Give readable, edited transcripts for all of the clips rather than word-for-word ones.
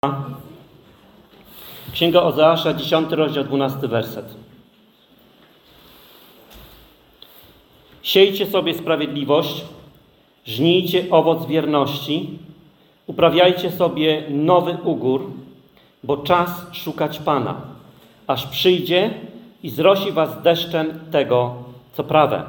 Księga Ozeasza, 10 rozdział, 12 werset. Siejcie sobie sprawiedliwość, żnijcie owoc wierności, uprawiajcie sobie nowy ugór, bo czas szukać Pana, aż przyjdzie i zrosi was deszczem tego, co prawe.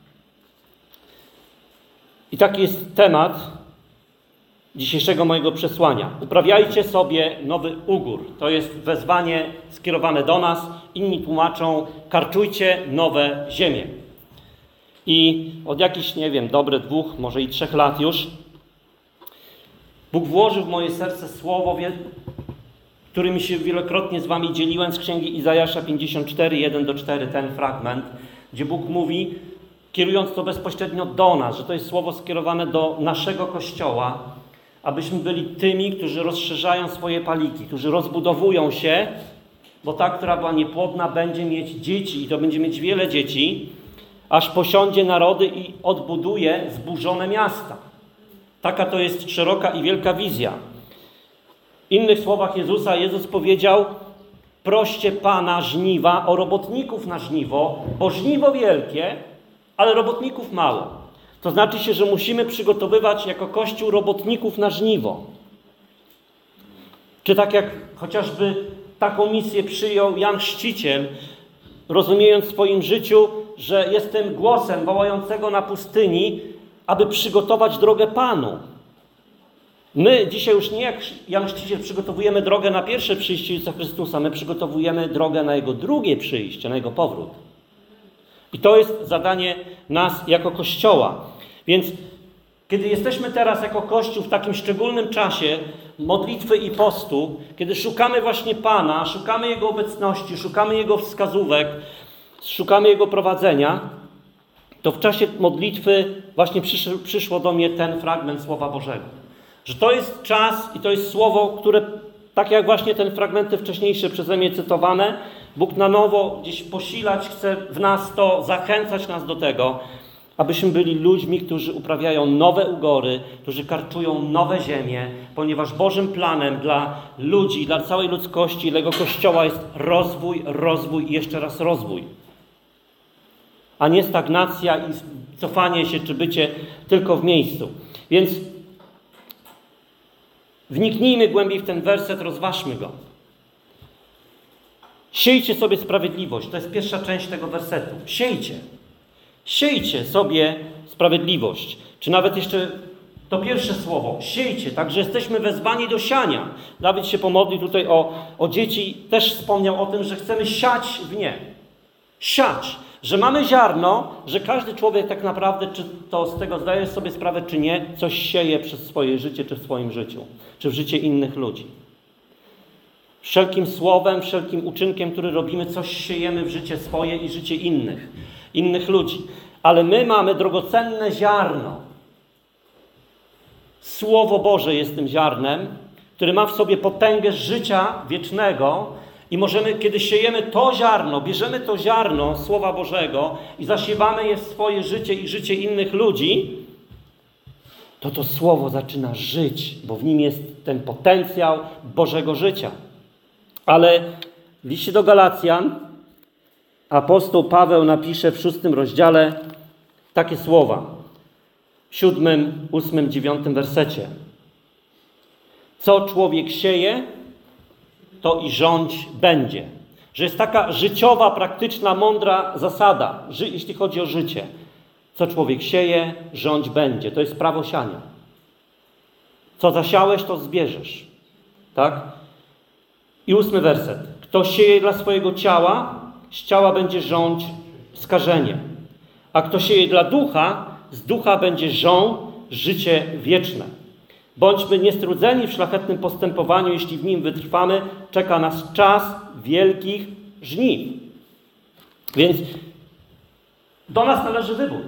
I taki jest temat dzisiejszego mojego przesłania. Uprawiajcie sobie nowy ugór. To jest wezwanie skierowane do nas. Inni tłumaczą, karczujcie nowe ziemie. I od jakichś, dobre 2, może i 3 lat już, Bóg włożył w moje serce słowo, którym się wielokrotnie z wami dzieliłem, z księgi Izajasza 54, 1-4, ten fragment, gdzie Bóg mówi, kierując to bezpośrednio do nas, że to jest słowo skierowane do naszego Kościoła, abyśmy byli tymi, którzy rozszerzają swoje paliki, którzy rozbudowują się, bo ta, która była niepłodna, będzie mieć dzieci i to będzie mieć wiele dzieci, aż posiądzie narody i odbuduje zburzone miasta. Taka to jest szeroka i wielka wizja. W innych słowach Jezusa, Jezus powiedział, proście Pana żniwa o robotników na żniwo, bo żniwo wielkie, ale robotników mało. To znaczy się, że musimy przygotowywać jako Kościół robotników na żniwo. Czy tak jak chociażby taką misję przyjął Jan Chrzciciel, rozumiejąc w swoim życiu, że jestem głosem wołającego na pustyni, aby przygotować drogę Panu. My dzisiaj już nie jak Jan Chrzciciel przygotowujemy drogę na pierwsze przyjście Jezusa Chrystusa, my przygotowujemy drogę na Jego drugie przyjście, na Jego powrót. I to jest zadanie nas jako Kościoła. Więc kiedy jesteśmy teraz jako Kościół w takim szczególnym czasie modlitwy i postu, kiedy szukamy właśnie Pana, szukamy Jego obecności, szukamy Jego wskazówek, szukamy Jego prowadzenia, to w czasie modlitwy właśnie przyszło do mnie ten fragment Słowa Bożego. Że to jest czas i to jest słowo, które, tak jak właśnie te fragmenty wcześniejsze przeze mnie cytowane, Bóg na nowo gdzieś posilać chce w nas to, zachęcać nas do tego, abyśmy byli ludźmi, którzy uprawiają nowe ugory, którzy karczują nowe ziemie, ponieważ Bożym planem dla ludzi, dla całej ludzkości, dla Jego Kościoła jest rozwój i jeszcze raz rozwój. A nie stagnacja i cofanie się, czy bycie tylko w miejscu. Więc wniknijmy głębiej w ten werset, rozważmy go. Siejcie sobie sprawiedliwość. To jest pierwsza część tego wersetu. Siejcie. Siejcie sobie sprawiedliwość. Czy nawet jeszcze to pierwsze słowo. Siejcie. Także jesteśmy wezwani do siania. Dawid się pomodlił tutaj o dzieci. Też wspomniał o tym, że chcemy siać w nie. Siać. Że mamy ziarno, że każdy człowiek tak naprawdę, czy to z tego zdaje sobie sprawę, czy nie, coś sieje przez swoje życie, czy w swoim życiu. Czy w życie innych ludzi. Wszelkim słowem, wszelkim uczynkiem, który robimy, coś siejemy w życie swoje i życie innych ludzi. Ale my mamy drogocenne ziarno. Słowo Boże jest tym ziarnem, które ma w sobie potęgę życia wiecznego i możemy, kiedy siejemy to ziarno, bierzemy to ziarno Słowa Bożego i zasiewamy je w swoje życie i życie innych ludzi, to Słowo zaczyna żyć, bo w nim jest ten potencjał Bożego życia. Ale w liście do Galacjan apostoł Paweł napisze w 6 rozdziale takie słowa. W 7, 8, 9 wersecie. Co człowiek sieje, to i rządź będzie. Że jest taka życiowa, praktyczna, mądra zasada, jeśli chodzi o życie. Co człowiek sieje, rządź będzie. To jest prawo siania. Co zasiałeś, to zbierzesz. Tak? I 8 werset. Kto sieje dla swojego ciała, z ciała będzie rządź skażenie. A kto sieje dla ducha, z ducha będzie żął życie wieczne. Bądźmy niestrudzeni w szlachetnym postępowaniu, jeśli w nim wytrwamy, czeka nas czas wielkich żniw. Więc do nas należy wybór.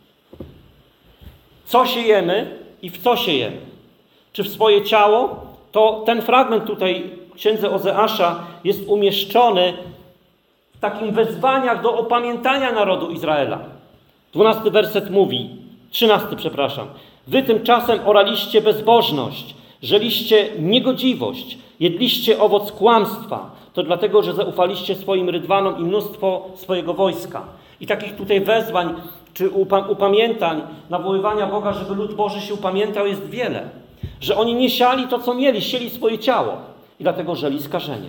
Co siejemy i w co siejemy? Czy w swoje ciało? To ten fragment tutaj w księdze Ozeasza jest umieszczony w takim wezwaniach do opamiętania narodu Izraela. 12 werset mówi, 13, przepraszam. Wy tymczasem oraliście bezbożność, żeliście niegodziwość, Jedliście owoc kłamstwa, to dlatego, że zaufaliście swoim rydwanom i mnóstwo swojego wojska. I takich tutaj wezwań, czy upamiętań, nawoływania Boga, żeby lud Boży się upamiętał, jest wiele. Że oni nie siali to, co mieli, sieli swoje ciało. I dlatego żeli skażenie.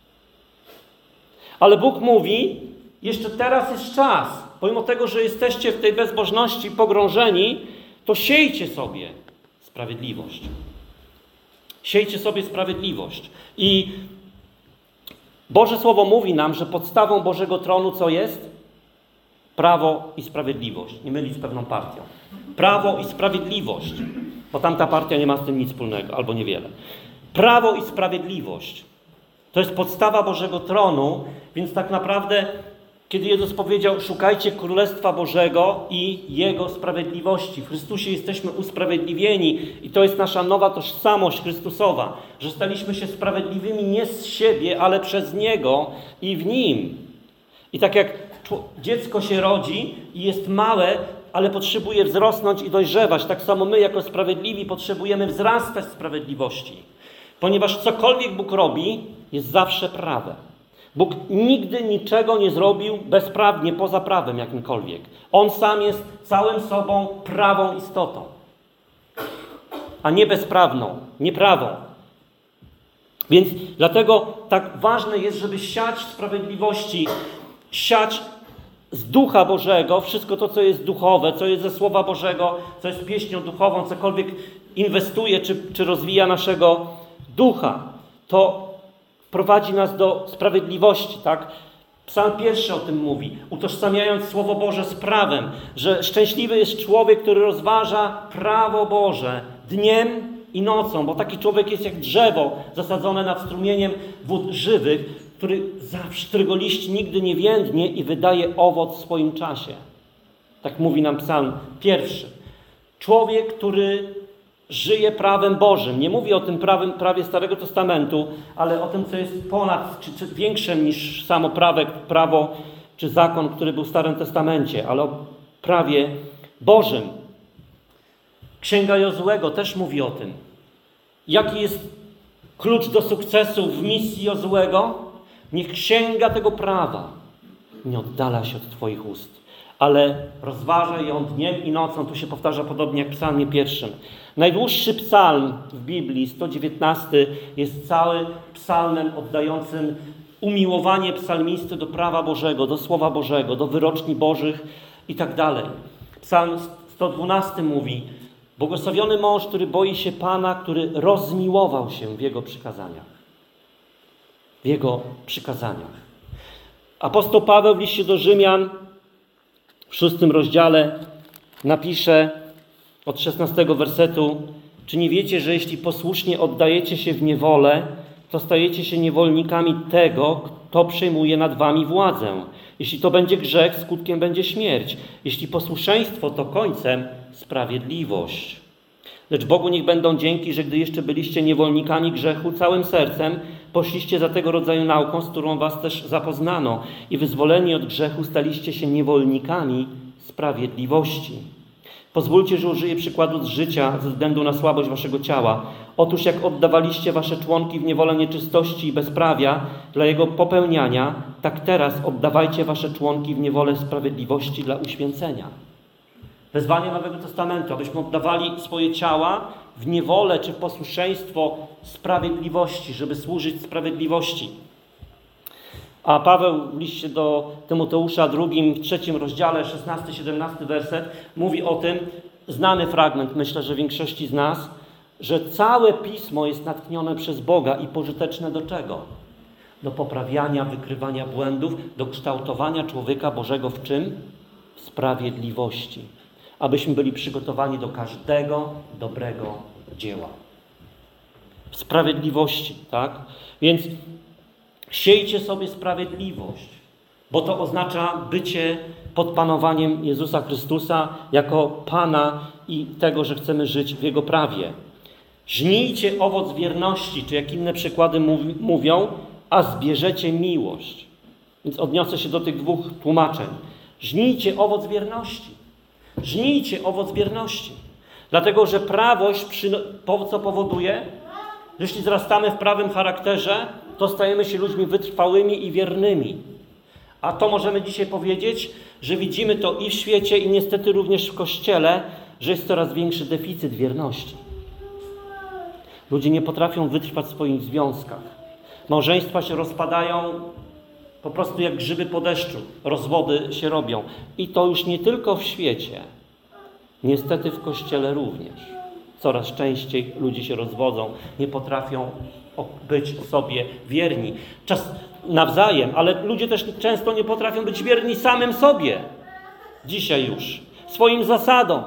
Ale Bóg mówi, jeszcze teraz jest czas. Pomimo tego, że jesteście w tej bezbożności pogrążeni, to siejcie sobie sprawiedliwość. Siejcie sobie sprawiedliwość. I Boże Słowo mówi nam, że podstawą Bożego tronu co jest? Prawo i sprawiedliwość. Nie mylić z pewną partią. Prawo i sprawiedliwość. Bo tamta partia nie ma z tym nic wspólnego, albo niewiele. Prawo i sprawiedliwość. To jest podstawa Bożego tronu, więc tak naprawdę, kiedy Jezus powiedział, szukajcie Królestwa Bożego i Jego sprawiedliwości. W Chrystusie jesteśmy usprawiedliwieni i to jest nasza nowa tożsamość Chrystusowa, że staliśmy się sprawiedliwymi nie z siebie, ale przez Niego i w Nim. I tak jak dziecko się rodzi i jest małe, ale potrzebuje wzrosnąć i dojrzewać, tak samo my jako sprawiedliwi potrzebujemy wzrastać w sprawiedliwości. Ponieważ cokolwiek Bóg robi, jest zawsze prawe. Bóg nigdy niczego nie zrobił bezprawnie, poza prawem jakimkolwiek. On sam jest całym sobą prawą istotą, a nie bezprawną, nieprawą. Więc dlatego tak ważne jest, żeby siać w sprawiedliwości, siać z Ducha Bożego, wszystko to, co jest duchowe, co jest ze Słowa Bożego, co jest pieśnią duchową, cokolwiek inwestuje czy rozwija naszego ducha, to prowadzi nas do sprawiedliwości, tak? Psalm 1 o tym mówi, utożsamiając Słowo Boże z prawem, że szczęśliwy jest człowiek, który rozważa prawo Boże dniem i nocą, bo taki człowiek jest jak drzewo zasadzone nad strumieniem wód żywych, którego liść nigdy nie więdnie i wydaje owoc w swoim czasie. Tak mówi nam Psalm 1. Człowiek, który żyje prawem Bożym. Nie mówi o tym prawie Starego Testamentu, ale o tym, co jest ponad, czy większe niż samo prawo czy zakon, który był w Starym Testamencie, ale o prawie Bożym. Księga Jozuego też mówi o tym. Jaki jest klucz do sukcesu w misji Jozuego? Niech księga tego prawa nie oddala się od Twoich ust, ale rozważaj ją dniem i nocą. Tu się powtarza podobnie jak w psalmie 1. Najdłuższy psalm w Biblii, 119, jest cały psalmem oddającym umiłowanie psalmisty do prawa Bożego, do Słowa Bożego, do wyroczni Bożych i tak dalej. Psalm 112 mówi: błogosławiony mąż, który boi się Pana, który rozmiłował się w Jego przykazaniach. W Jego przykazaniach. Apostoł Paweł w liście do Rzymian w 6 rozdziale napisze od 16 wersetu: czy nie wiecie, że jeśli posłusznie oddajecie się w niewolę, to stajecie się niewolnikami tego, kto przejmuje nad wami władzę. Jeśli to będzie grzech, skutkiem będzie śmierć. Jeśli posłuszeństwo, to końcem sprawiedliwość. Lecz Bogu niech będą dzięki, że gdy jeszcze byliście niewolnikami grzechu, całym sercem poszliście za tego rodzaju nauką, z którą was też zapoznano i wyzwoleni od grzechu staliście się niewolnikami sprawiedliwości. Pozwólcie, że użyję przykładu z życia ze względu na słabość waszego ciała. Otóż jak oddawaliście wasze członki w niewolę nieczystości i bezprawia dla jego popełniania, tak teraz oddawajcie wasze członki w niewolę sprawiedliwości dla uświęcenia. Wezwanie Nowego Testamentu, abyśmy oddawali swoje ciała w niewolę czy w posłuszeństwo sprawiedliwości, żeby służyć sprawiedliwości. A Paweł w liście do Tymoteusza II, w 3 rozdziale, 16-17 werset, mówi o tym, znany fragment, myślę, że większości z nas, że całe Pismo jest natchnione przez Boga i pożyteczne do czego? Do poprawiania, wykrywania błędów, do kształtowania człowieka Bożego w czym? W sprawiedliwości. Abyśmy byli przygotowani do każdego dobrego dzieła. W sprawiedliwości, tak? Więc siejcie sobie sprawiedliwość, bo to oznacza bycie pod panowaniem Jezusa Chrystusa jako Pana i tego, że chcemy żyć w Jego prawie. Żnijcie owoc wierności, czy jak inne przykłady mówią, a zbierzecie miłość. Więc odniosę się do tych dwóch tłumaczeń. Żnijcie owoc wierności. Żnijcie owoc wierności. Dlatego, że prawość co powoduje? Jeśli wzrastamy w prawym charakterze, to stajemy się ludźmi wytrwałymi i wiernymi. A to możemy dzisiaj powiedzieć, że widzimy to i w świecie, i niestety również w Kościele, że jest coraz większy deficyt wierności. Ludzie nie potrafią wytrwać w swoich związkach. Małżeństwa się rozpadają po prostu jak grzyby po deszczu. Rozwody się robią. I to już nie tylko w świecie. Niestety w Kościele również. Coraz częściej ludzie się rozwodzą, nie potrafią być sobie wierni. Czas nawzajem, ale ludzie też często nie potrafią być wierni samym sobie. Dzisiaj już. Swoim zasadom,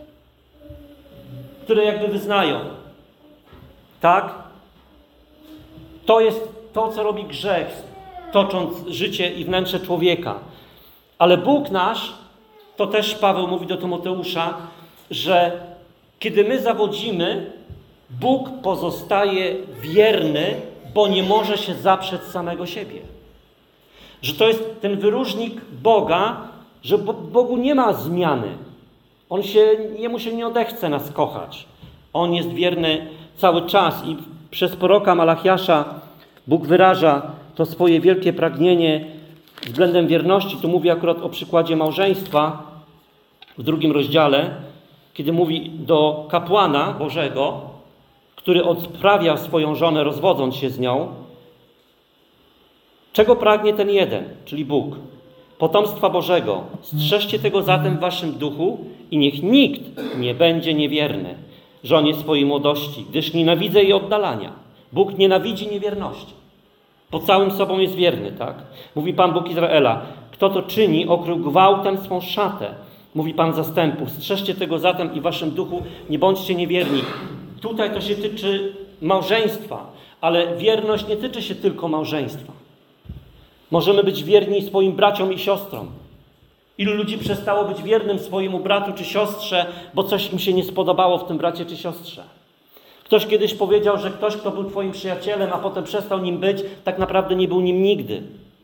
które jakby wyznają. Tak? To jest to, co robi grzech, tocząc życie i wnętrze człowieka. Ale Bóg nasz, to też Paweł mówi do Tymoteusza, że kiedy my zawodzimy, Bóg pozostaje wierny, bo nie może się zaprzeć samego siebie. Że to jest ten wyróżnik Boga, że Bogu nie ma zmiany. Jemu się nie odechce nas kochać. On jest wierny cały czas i przez proroka Malachiasza Bóg wyraża to swoje wielkie pragnienie względem wierności. Tu mówi akurat o przykładzie małżeństwa w 2 rozdziale, kiedy mówi do kapłana Bożego, który odprawia swoją żonę, rozwodząc się z nią, czego pragnie ten jeden, czyli Bóg? Potomstwa Bożego. Strzeżcie tego zatem w waszym duchu i niech nikt nie będzie niewierny żonie swojej młodości, gdyż nienawidzę jej oddalania. Bóg nienawidzi niewierności. Po całym sobą jest wierny, tak? Mówi Pan Bóg Izraela. Kto to czyni, okrył gwałtem swą szatę. Mówi Pan zastępów. Strzeżcie tego zatem i w waszym duchu nie bądźcie niewierni. Tutaj to się tyczy małżeństwa, ale wierność nie tyczy się tylko małżeństwa. Możemy być wierni swoim braciom i siostrom. Ilu ludzi przestało być wiernym swojemu bratu czy siostrze, bo coś im się nie spodobało w tym bracie czy siostrze. Ktoś kiedyś powiedział, że ktoś, kto był twoim przyjacielem, a potem przestał nim być, tak naprawdę nie był nim nigdy.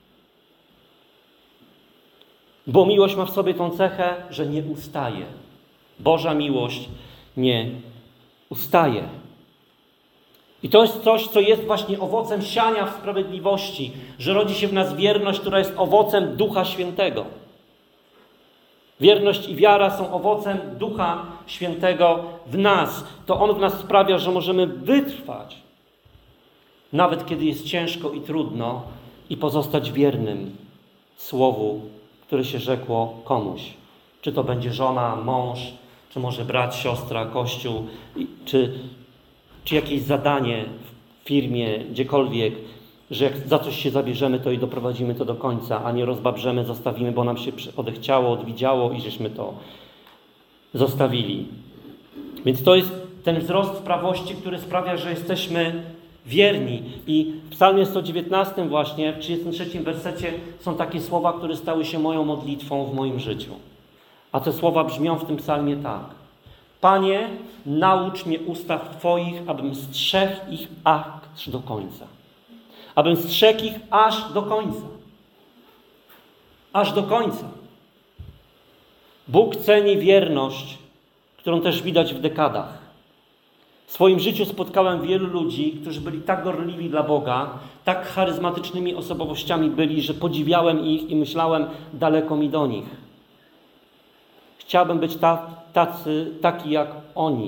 Bo miłość ma w sobie tą cechę, że nie ustaje. Boża miłość nie ustaje. I to jest coś, co jest właśnie owocem siania w sprawiedliwości, że rodzi się w nas wierność, która jest owocem Ducha Świętego. Wierność i wiara są owocem Ducha Świętego w nas. To On w nas sprawia, że możemy wytrwać, nawet kiedy jest ciężko i trudno, i pozostać wiernym słowu, które się rzekło komuś. Czy to będzie żona, mąż, czy może brat, siostra, kościół, czy jakieś zadanie w firmie, gdziekolwiek, że jak za coś się zabierzemy, to i doprowadzimy to do końca, a nie rozbabrzemy, zostawimy, bo nam się odechciało, odwidziało i żeśmy to zostawili. Więc to jest ten wzrost w prawości, który sprawia, że jesteśmy wierni. I w Psalmie 119 właśnie, w 33 wersecie są takie słowa, które stały się moją modlitwą w moim życiu. A te słowa brzmią w tym psalmie tak. Panie, naucz mnie ustaw Twoich, abym strzegł ich aż do końca. Abym strzegł ich aż do końca. Aż do końca. Bóg ceni wierność, którą też widać w dekadach. W swoim życiu spotkałem wielu ludzi, którzy byli tak gorliwi dla Boga, tak charyzmatycznymi osobowościami byli, że podziwiałem ich i myślałem, daleko mi do nich. Chciałbym być taki jak oni.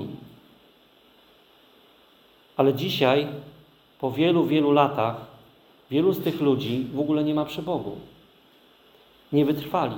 Ale dzisiaj, po wielu, wielu latach, wielu z tych ludzi w ogóle nie ma przy Bogu. Nie wytrwali.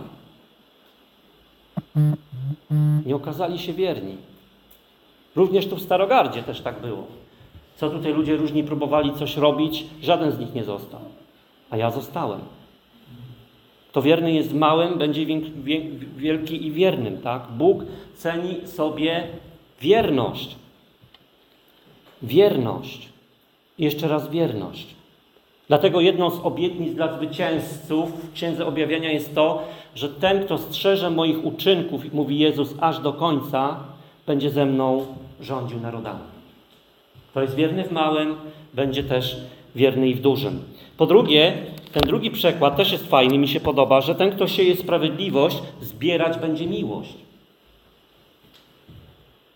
Nie okazali się wierni. Również tu w Starogardzie też tak było. Co tutaj ludzie różni próbowali coś robić, żaden z nich nie został. A ja zostałem. Kto wierny jest w małym, będzie wielki i wiernym, tak? Bóg ceni sobie wierność. Wierność. I jeszcze raz wierność. Dlatego jedną z obietnic dla zwycięzców w Księdze Objawienia jest to, że ten, kto strzeże moich uczynków, mówi Jezus, aż do końca, będzie ze mną rządził narodami. Kto jest wierny w małym, będzie też wierny i w dużym. Po drugie, ten drugi przekład też jest fajny, mi się podoba, że ten, kto sieje sprawiedliwość, zbierać będzie miłość.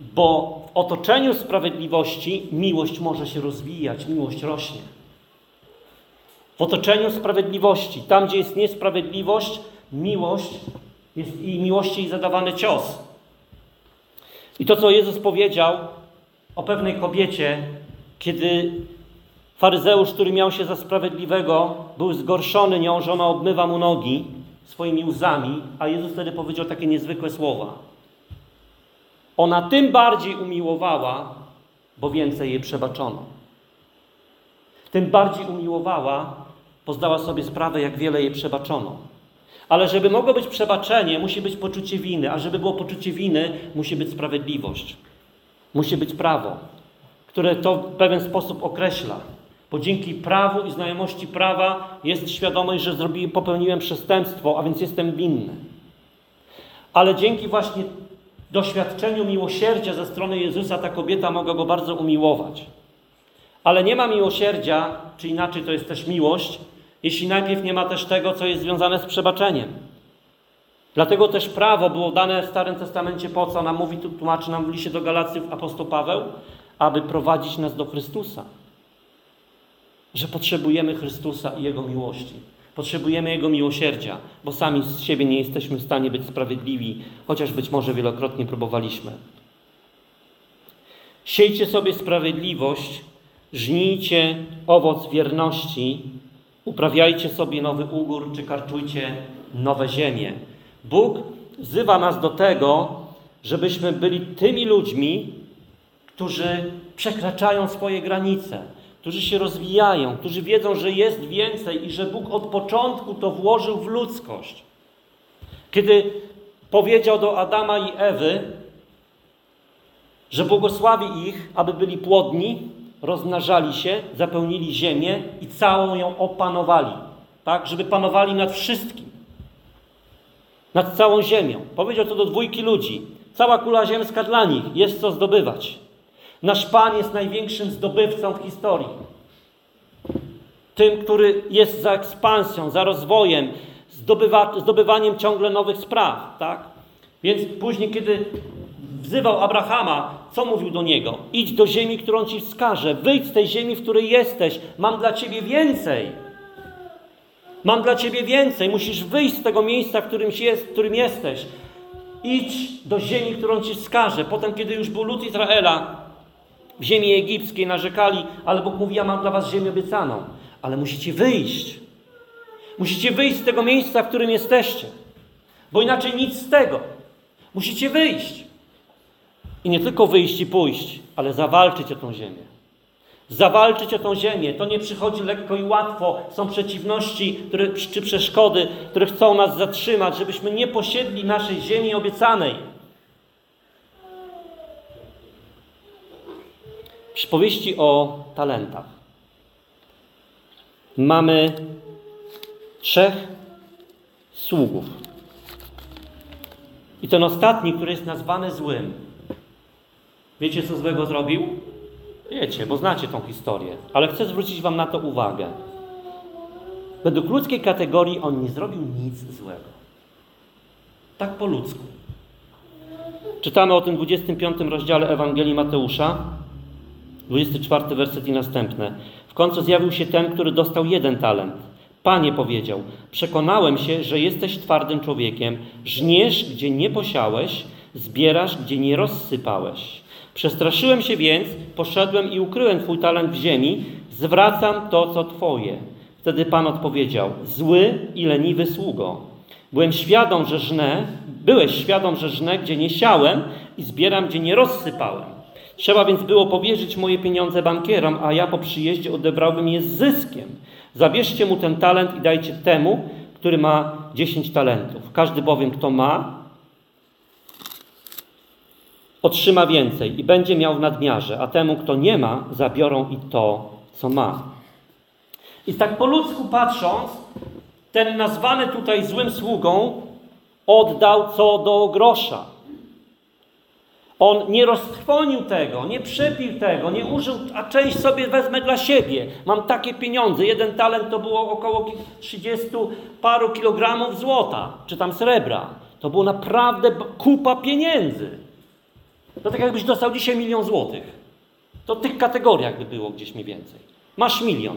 Bo w otoczeniu sprawiedliwości miłość może się rozwijać, miłość rośnie. W otoczeniu sprawiedliwości, tam gdzie jest niesprawiedliwość, miłość jest i miłości jej zadawany cios. I to, co Jezus powiedział o pewnej kobiecie, kiedy faryzeusz, który miał się za sprawiedliwego, był zgorszony nią, że ona obmywa mu nogi swoimi łzami, a Jezus wtedy powiedział takie niezwykłe słowa. Ona tym bardziej umiłowała, bo więcej jej przebaczono. Tym bardziej umiłowała, bo zdała sobie sprawę, jak wiele jej przebaczono. Ale żeby mogło być przebaczenie, musi być poczucie winy, a żeby było poczucie winy, musi być sprawiedliwość. Musi być prawo, które to w pewien sposób określa. Bo dzięki prawu i znajomości prawa jest świadomość, że popełniłem przestępstwo, a więc jestem winny. Ale dzięki właśnie doświadczeniu miłosierdzia ze strony Jezusa ta kobieta mogła go bardzo umiłować. Ale nie ma miłosierdzia, czy inaczej to jest też miłość, jeśli najpierw nie ma też tego, co jest związane z przebaczeniem. Dlatego też prawo było dane w Starym Testamencie po co? Nam mówi, tłumaczy nam w liście do Galacjów apostoł Paweł, aby prowadzić nas do Chrystusa. Że potrzebujemy Chrystusa i Jego miłości. Potrzebujemy Jego miłosierdzia, bo sami z siebie nie jesteśmy w stanie być sprawiedliwi, chociaż być może wielokrotnie próbowaliśmy. Siejcie sobie sprawiedliwość, żnijcie owoc wierności, uprawiajcie sobie nowy ugór, czy karczujcie nowe ziemie. Bóg wzywa nas do tego, żebyśmy byli tymi ludźmi, którzy przekraczają swoje granice, którzy się rozwijają, którzy wiedzą, że jest więcej i że Bóg od początku to włożył w ludzkość. Kiedy powiedział do Adama i Ewy, że błogosławi ich, aby byli płodni, rozmnażali się, zapełnili ziemię i całą ją opanowali. Tak? Żeby panowali nad wszystkim. Nad całą ziemią. Powiedział to do dwójki ludzi. Cała kula ziemska dla nich. Jest co zdobywać. Nasz Pan jest największym zdobywcą w historii. Tym, który jest za ekspansją, za rozwojem, zdobywaniem ciągle nowych spraw. Tak? Więc później, kiedy wzywał Abrahama, co mówił do niego? Idź do ziemi, którą ci wskażę. Wyjdź z tej ziemi, w której jesteś. Mam dla ciebie więcej. Mam dla ciebie więcej. Musisz wyjść z tego miejsca, w którym jesteś. Idź do ziemi, którą ci wskażę. Potem, kiedy już był lud Izraela w ziemi egipskiej, narzekali, ale Bóg mówi, ja mam dla was ziemię obiecaną. Ale musicie wyjść. Musicie wyjść z tego miejsca, w którym jesteście. Bo inaczej nic z tego. Musicie wyjść. I nie tylko wyjść i pójść, ale zawalczyć o tą ziemię. Zawalczyć o tą ziemię. To nie przychodzi lekko i łatwo. Są przeciwności czy przeszkody, które chcą nas zatrzymać, żebyśmy nie posiedli naszej ziemi obiecanej. W przypowieści o talentach mamy 3 sługów. I ten ostatni, który jest nazwany złym. Wiecie, co złego zrobił? Wiecie, bo znacie tą historię. Ale chcę zwrócić wam na to uwagę. Według ludzkiej kategorii on nie zrobił nic złego. Tak po ludzku. Czytamy o tym 25 rozdziale Ewangelii Mateusza, 24 werset i następne. W końcu zjawił się ten, który dostał 1 talent. Panie powiedział, przekonałem się, że jesteś twardym człowiekiem. Żniesz, gdzie nie posiałeś, zbierasz, gdzie nie rozsypałeś. Przestraszyłem się więc, poszedłem i ukryłem twój talent w ziemi. Zwracam to, co twoje. Wtedy Pan odpowiedział, zły i leniwy sługo. Byłeś świadom, że żnę, gdzie nie siałem i zbieram, gdzie nie rozsypałem. Trzeba więc było powierzyć moje pieniądze bankierom, a ja po przyjeździe odebrałbym je z zyskiem. Zabierzcie mu ten talent i dajcie temu, który ma 10 talentów. Każdy bowiem, kto ma, otrzyma więcej i będzie miał w nadmiarze, a temu, kto nie ma, zabiorą i to, co ma. I tak po ludzku patrząc, ten nazwany tutaj złym sługą oddał co do grosza. On nie roztrwonił tego, nie przepił tego, nie użył, a część sobie wezmę dla siebie. Mam takie pieniądze. 1 talent to było około 30 paru kilogramów złota, czy tam srebra. To było naprawdę kupa pieniędzy. To tak jakbyś dostał dzisiaj 1 000 000 złotych. To w tych kategoriach by było gdzieś mniej więcej. Masz 1 000 000.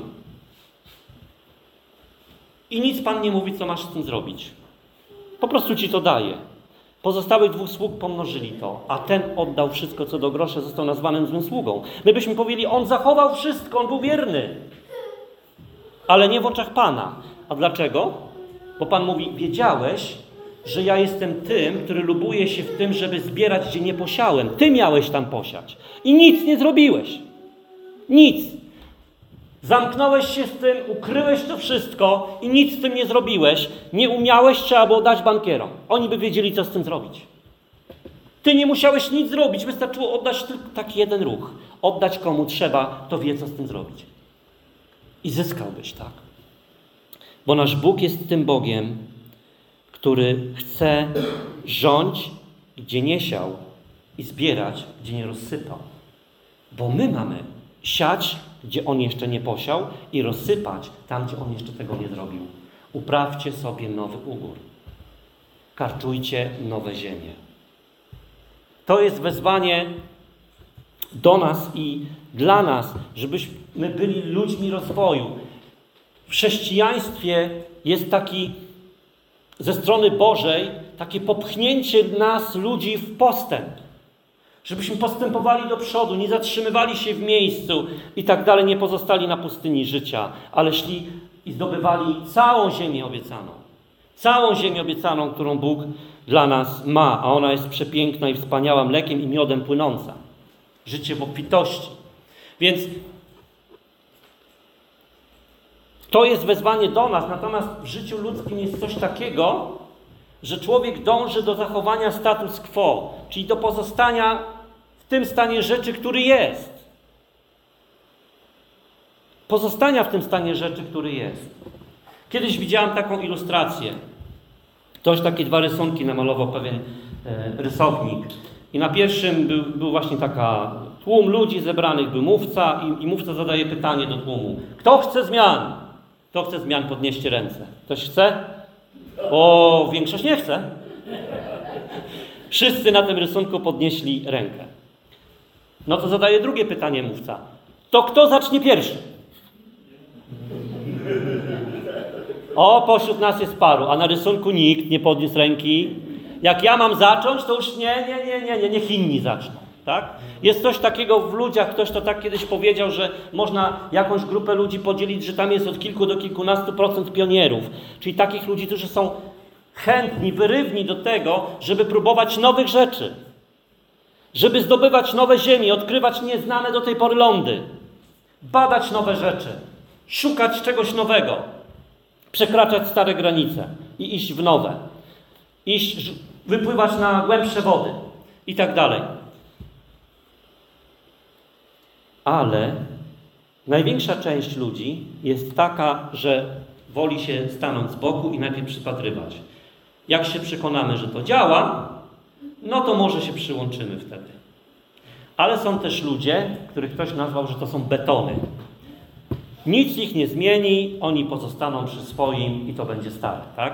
I nic Pan nie mówi, co masz z tym zrobić. Po prostu ci to daje. Pozostałych 2 sług pomnożyli to, a ten oddał wszystko, co do grosza, został nazwanym złym sługą. My byśmy powiedzieli, on zachował wszystko, on był wierny. Ale nie w oczach Pana. A dlaczego? Bo Pan mówi, wiedziałeś, że ja jestem tym, który lubuje się w tym, żeby zbierać, gdzie nie posiałem. Ty miałeś tam posiać. I nic nie zrobiłeś. Nic. Zamknąłeś się z tym, ukryłeś to wszystko i nic z tym nie zrobiłeś. Nie umiałeś, trzeba było dać bankierom. Oni by wiedzieli, co z tym zrobić. Ty nie musiałeś nic zrobić, wystarczyło oddać tylko taki jeden ruch. Oddać komu trzeba, to wie, co z tym zrobić. I zyskałbyś, tak? Bo nasz Bóg jest tym Bogiem, który chce rządzić, gdzie nie siał i zbierać, gdzie nie rozsypał. Bo my mamy siać, gdzie On jeszcze nie posiał i rozsypać tam, gdzie On jeszcze tego nie zrobił. Uprawcie sobie nowy ugór. Karczujcie nowe ziemie. To jest wezwanie do nas i dla nas, żebyśmy byli ludźmi rozwoju. W chrześcijaństwie jest taki ze strony Bożej takie popchnięcie nas, ludzi, w postęp. Żebyśmy postępowali do przodu, nie zatrzymywali się w miejscu i tak dalej, nie pozostali na pustyni życia, ale szli i zdobywali całą ziemię obiecaną. Całą ziemię obiecaną, którą Bóg dla nas ma, a ona jest przepiękna i wspaniała, mlekiem i miodem płynąca. Życie w obfitości. Więc to jest wezwanie do nas, natomiast w życiu ludzkim jest coś takiego, że człowiek dąży do zachowania status quo, czyli do pozostania w tym stanie rzeczy, który jest. Pozostania w tym stanie rzeczy, który jest. Kiedyś widziałem taką ilustrację. Ktoś takie 2 rysunki namalował pewien rysownik. I na pierwszym był właśnie taka tłum ludzi zebranych, był mówca i mówca zadaje pytanie do tłumu. Kto chce zmian? Kto chce zmian? Podnieście ręce. Ktoś chce? O, większość nie chce. Wszyscy na tym rysunku podnieśli rękę. No to zadaje drugie pytanie mówca. To kto zacznie pierwszy? O, pośród nas jest paru, a na rysunku nikt nie podniósł ręki. Jak ja mam zacząć, to już niech inni zaczną. Tak? Jest coś takiego w ludziach, ktoś to tak kiedyś powiedział, że można jakąś grupę ludzi podzielić, że tam jest od kilku do kilkunastu procent pionierów. Czyli takich ludzi, którzy są chętni, wyrywni do tego, żeby próbować nowych rzeczy. Żeby zdobywać nowe ziemie, odkrywać nieznane do tej pory lądy. Badać nowe rzeczy. Szukać czegoś nowego. Przekraczać stare granice i iść w nowe. Wypływać na głębsze wody i tak dalej. Ale największa część ludzi jest taka, że woli się stanąć z boku i najpierw przypatrywać. Jak się przekonamy, że to działa, no to może się przyłączymy wtedy. Ale są też ludzie, których ktoś nazwał, że to są betony. Nic ich nie zmieni, oni pozostaną przy swoim i to będzie stare, tak?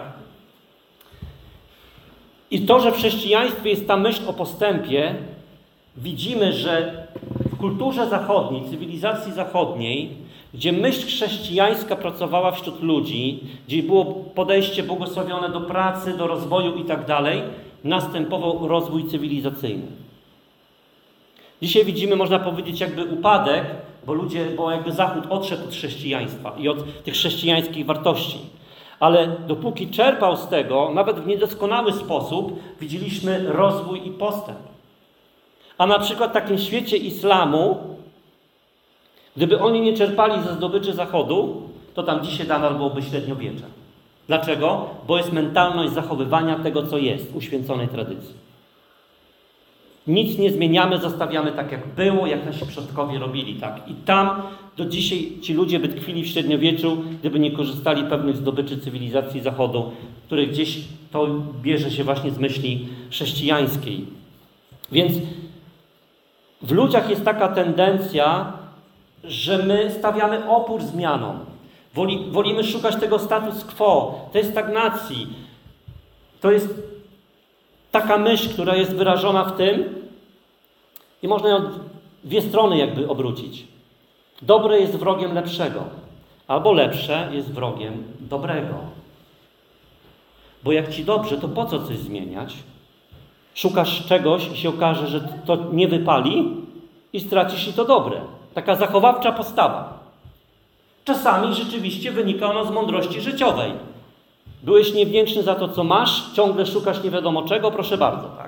I to, że w chrześcijaństwie jest ta myśl o postępie, widzimy, że w kulturze zachodniej, cywilizacji zachodniej, gdzie myśl chrześcijańska pracowała wśród ludzi, gdzie było podejście błogosławione do pracy, do rozwoju i tak dalej, następował rozwój cywilizacyjny. Dzisiaj widzimy, można powiedzieć, jakby upadek, bo jakby Zachód odszedł od chrześcijaństwa i od tych chrześcijańskich wartości. Ale dopóki czerpał z tego, nawet w niedoskonały sposób, widzieliśmy rozwój i postęp. A na przykład w takim świecie islamu, gdyby oni nie czerpali ze zdobyczy Zachodu, to tam dzisiaj nadal byłoby średniowiecze. Dlaczego? Bo jest mentalność zachowywania tego, co jest, uświęconej tradycji. Nic nie zmieniamy, zostawiamy tak, jak było, jak nasi przodkowie robili, tak. I tam do dzisiaj ci ludzie by tkwili w średniowieczu, gdyby nie korzystali pewnych zdobyczy cywilizacji Zachodu, które gdzieś to bierze się właśnie z myśli chrześcijańskiej. Więc w ludziach jest taka tendencja, że my stawiamy opór zmianom. Wolimy szukać tego status quo, tej stagnacji. To jest taka myśl, która jest wyrażona w tym, I można ją w dwie strony jakby obrócić. Dobre jest wrogiem lepszego, albo lepsze jest wrogiem dobrego. Bo jak ci dobrze, to po co coś zmieniać? Szukasz czegoś i się okaże, że to nie wypali i stracisz i to dobre. Taka zachowawcza postawa. Czasami rzeczywiście wynika ona z mądrości życiowej. Byłeś niewdzięczny za to, co masz, ciągle szukasz nie wiadomo czego, proszę bardzo, tak.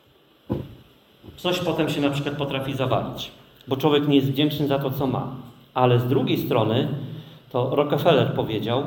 Coś potem się na przykład potrafi zawalić, bo człowiek nie jest wdzięczny za to, co ma. Ale z drugiej strony, to Rockefeller powiedział,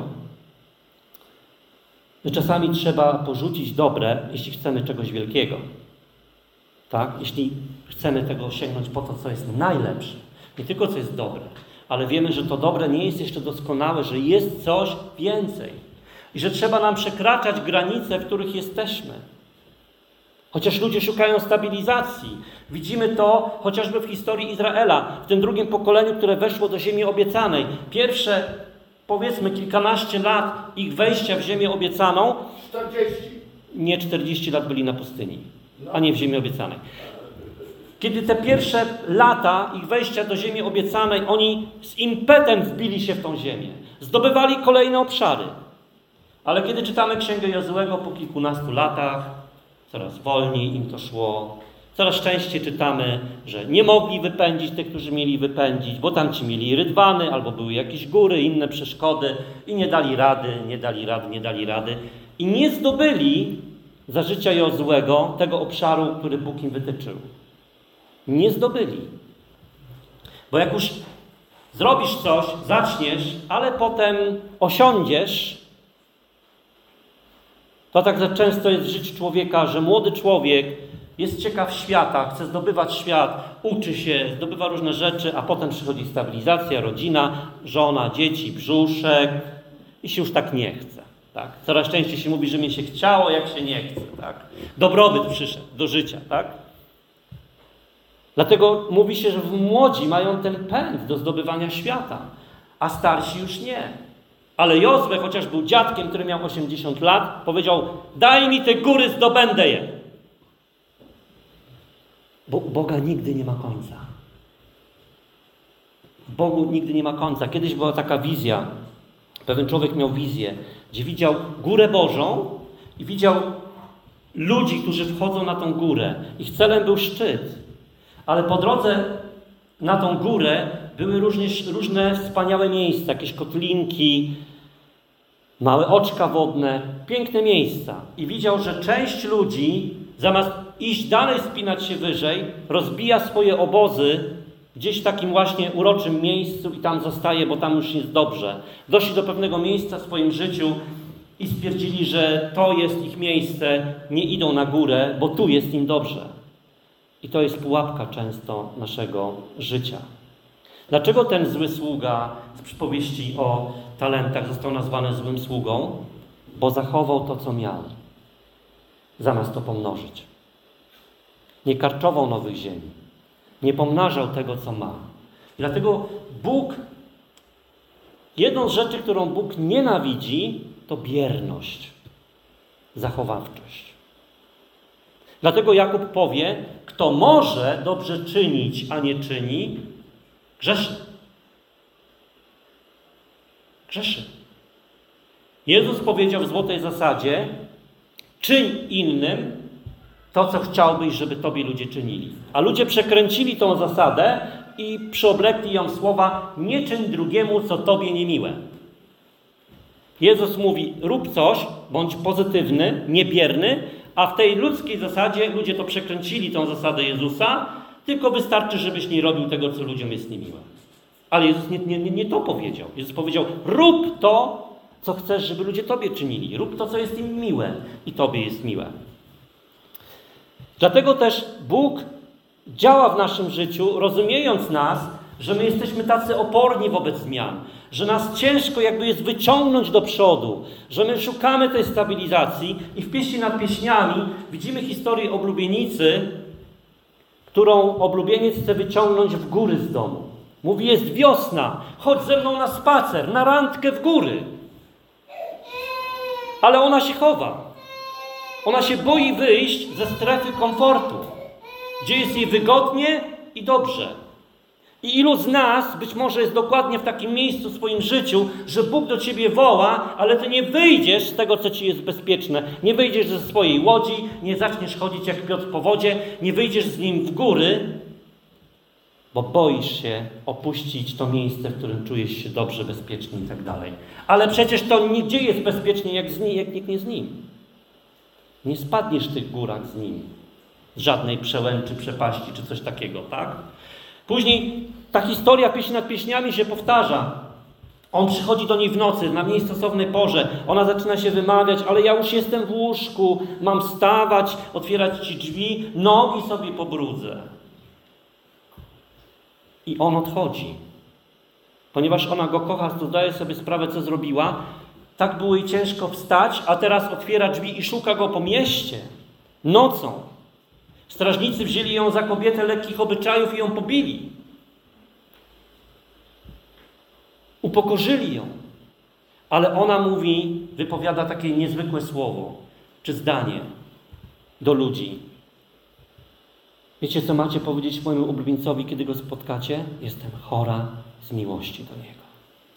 że czasami trzeba porzucić dobre, jeśli chcemy czegoś wielkiego. Tak? Jeśli chcemy tego osiągnąć po to, co jest najlepsze. Nie tylko, co jest dobre, ale wiemy, że to dobre nie jest jeszcze doskonałe, że jest coś więcej. I że trzeba nam przekraczać granice, w których jesteśmy. Chociaż ludzie szukają stabilizacji. Widzimy to chociażby w historii Izraela, w tym drugim pokoleniu, które weszło do ziemi obiecanej. Pierwsze, powiedzmy, kilkanaście lat ich wejścia w ziemię obiecaną. 40. Nie 40 lat byli na pustyni, a nie w ziemi obiecanej. Kiedy te pierwsze lata ich wejścia do ziemi obiecanej, oni z impetem wbili się w tą ziemię. Zdobywali kolejne obszary. Ale kiedy czytamy Księgę Jozuego po kilkunastu latach, coraz wolniej im to szło. Coraz częściej czytamy, że nie mogli wypędzić tych, którzy mieli wypędzić, bo tamci mieli rydwany, albo były jakieś góry, inne przeszkody i nie dali rady. I nie zdobyli za życia Jozuego tego obszaru, który Bóg im wytyczył. Nie zdobyli. Bo jak już zrobisz coś, zaczniesz, ale potem osiądziesz, to tak często jest w życiu człowieka, że młody człowiek jest ciekaw świata, chce zdobywać świat, uczy się, zdobywa różne rzeczy, a potem przychodzi stabilizacja, rodzina, żona, dzieci, brzuszek i się już tak nie chce. Tak? Coraz częściej się mówi, że mi się chciało, jak się nie chce. Tak? Dobrobyt przyszedł do życia. Tak? Dlatego mówi się, że młodzi mają ten pęd do zdobywania świata, a starsi już nie. Ale Jozue, chociaż był dziadkiem, który miał 80 lat, powiedział: daj mi te góry, zdobędę je. Bo u Boga nigdy nie ma końca. W Bogu nigdy nie ma końca. Kiedyś była taka wizja. Pewien człowiek miał wizję, gdzie widział górę Bożą i widział ludzi, którzy wchodzą na tą górę. Ich celem był szczyt. Ale po drodze na tą górę były różne wspaniałe miejsca, jakieś kotlinki, małe oczka wodne, piękne miejsca. I widział, że część ludzi, zamiast iść dalej, spinać się wyżej, rozbija swoje obozy gdzieś w takim właśnie uroczym miejscu i tam zostaje, bo tam już jest dobrze. Doszli do pewnego miejsca w swoim życiu i stwierdzili, że to jest ich miejsce, nie idą na górę, bo tu jest im dobrze. I to jest pułapka często naszego życia. Dlaczego ten zły sługa z przypowieści o talentach został nazwany złym sługą? Bo zachował to, co miał, zamiast to pomnożyć. Nie karczował nowych ziemi. Nie pomnażał tego, co ma. I dlatego Bóg, jedną z rzeczy, którą Bóg nienawidzi, to bierność, zachowawczość. Dlatego Jakub powie, kto może dobrze czynić, a nie czyni, grzeszy. Grzeszy. Jezus powiedział w złotej zasadzie: czyń innym to, co chciałbyś, żeby tobie ludzie czynili. A ludzie przekręcili tą zasadę i przyoblekli ją słowa: nie czyń drugiemu, co tobie niemiłe. Jezus mówi: rób coś, bądź pozytywny, niebierny, a w tej ludzkiej zasadzie ludzie to przekręcili, tą zasadę Jezusa, tylko wystarczy, żebyś nie robił tego, co ludziom jest niemiłe. Ale Jezus nie to powiedział. Jezus powiedział: rób to, co chcesz, żeby ludzie tobie czynili. Rób to, co jest im miłe i tobie jest miłe. Dlatego też Bóg działa w naszym życiu, rozumiejąc nas, że my jesteśmy tacy oporni wobec zmian, że nas ciężko jakby jest wyciągnąć do przodu, że my szukamy tej stabilizacji i w pieśni nad pieśniami widzimy historię oblubienicy, którą oblubieniec chce wyciągnąć w góry z domu. Mówi: jest wiosna, chodź ze mną na spacer, na randkę w góry. Ale ona się chowa. Ona się boi wyjść ze strefy komfortu, gdzie jest jej wygodnie i dobrze. I ilu z nas być może jest dokładnie w takim miejscu w swoim życiu, że Bóg do ciebie woła, ale ty nie wyjdziesz z tego, co ci jest bezpieczne. Nie wyjdziesz ze swojej łodzi, nie zaczniesz chodzić jak Piotr po wodzie, nie wyjdziesz z nim w góry, bo boisz się opuścić to miejsce, w którym czujesz się dobrze, bezpiecznie i tak dalej. Ale przecież to nigdzie jest bezpiecznie, jak nikt nie z nim. Nie spadniesz w tych górach z nim. Z żadnej przełęczy, przepaści czy coś takiego, tak? Później ta historia Pieśń nad pieśniami się powtarza. On przychodzi do niej w nocy, na mniej stosownej porze. Ona zaczyna się wymawiać, ale ja już jestem w łóżku, mam wstawać, otwierać ci drzwi, nogi sobie pobrudzę. I on odchodzi. Ponieważ ona go kocha, to zdaje sobie sprawę, co zrobiła. Tak było jej ciężko wstać, a teraz otwiera drzwi i szuka go po mieście. Nocą. Strażnicy wzięli ją za kobietę lekkich obyczajów i ją pobili. Upokorzyli ją. Ale ona mówi, wypowiada takie niezwykłe słowo, czy zdanie do ludzi. Wiecie, co macie powiedzieć mojemu ulubieńcowi, kiedy go spotkacie? Jestem chora z miłości do niego.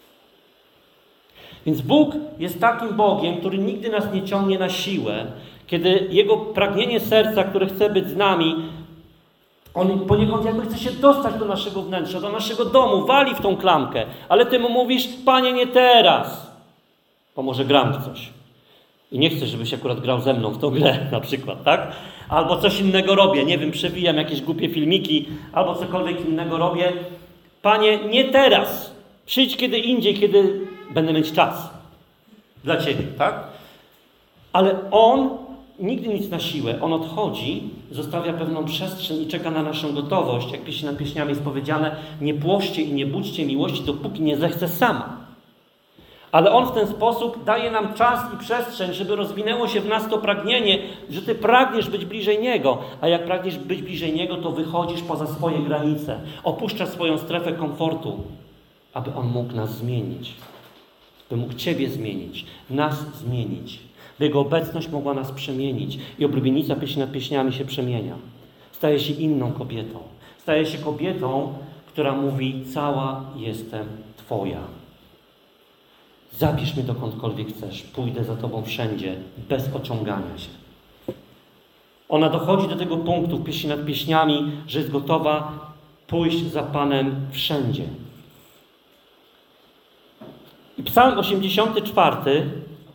Więc Bóg jest takim Bogiem, który nigdy nas nie ciągnie na siłę, kiedy Jego pragnienie serca, które chce być z nami, On poniekąd jakby chce się dostać do naszego wnętrza, do naszego domu, wali w tą klamkę. Ale Ty mu mówisz, Panie, nie teraz. Bo może gram w coś. I nie chcę, żebyś akurat grał ze mną w tą grę na przykład, tak? Albo coś innego robię, nie wiem, przewijam jakieś głupie filmiki, albo cokolwiek innego robię. Panie, nie teraz. Przyjdź kiedy indziej, kiedy będę mieć czas dla Ciebie, tak? Ale On nigdy nic na siłę. On odchodzi, zostawia pewną przestrzeń i czeka na naszą gotowość. Jak Pieśń nad pieśniami jest powiedziane, nie płoście i nie budźcie miłości, dopóki nie zechce sama. Ale On w ten sposób daje nam czas i przestrzeń, żeby rozwinęło się w nas to pragnienie, że Ty pragniesz być bliżej Niego. A jak pragniesz być bliżej Niego, to wychodzisz poza swoje granice. Opuszczasz swoją strefę komfortu, aby On mógł nas zmienić. By mógł Ciebie zmienić, nas zmienić. By Jego obecność mogła nas przemienić. I oblubienica Pieśń nad pieśniami się przemienia. Staje się inną kobietą. Staje się kobietą, która mówi, cała jestem Twoja. Zabierz mnie dokądkolwiek chcesz, pójdę za Tobą wszędzie, bez ociągania się. Ona dochodzi do tego punktu w Pieśni nad pieśniami, że jest gotowa pójść za Panem wszędzie. I Psalm 84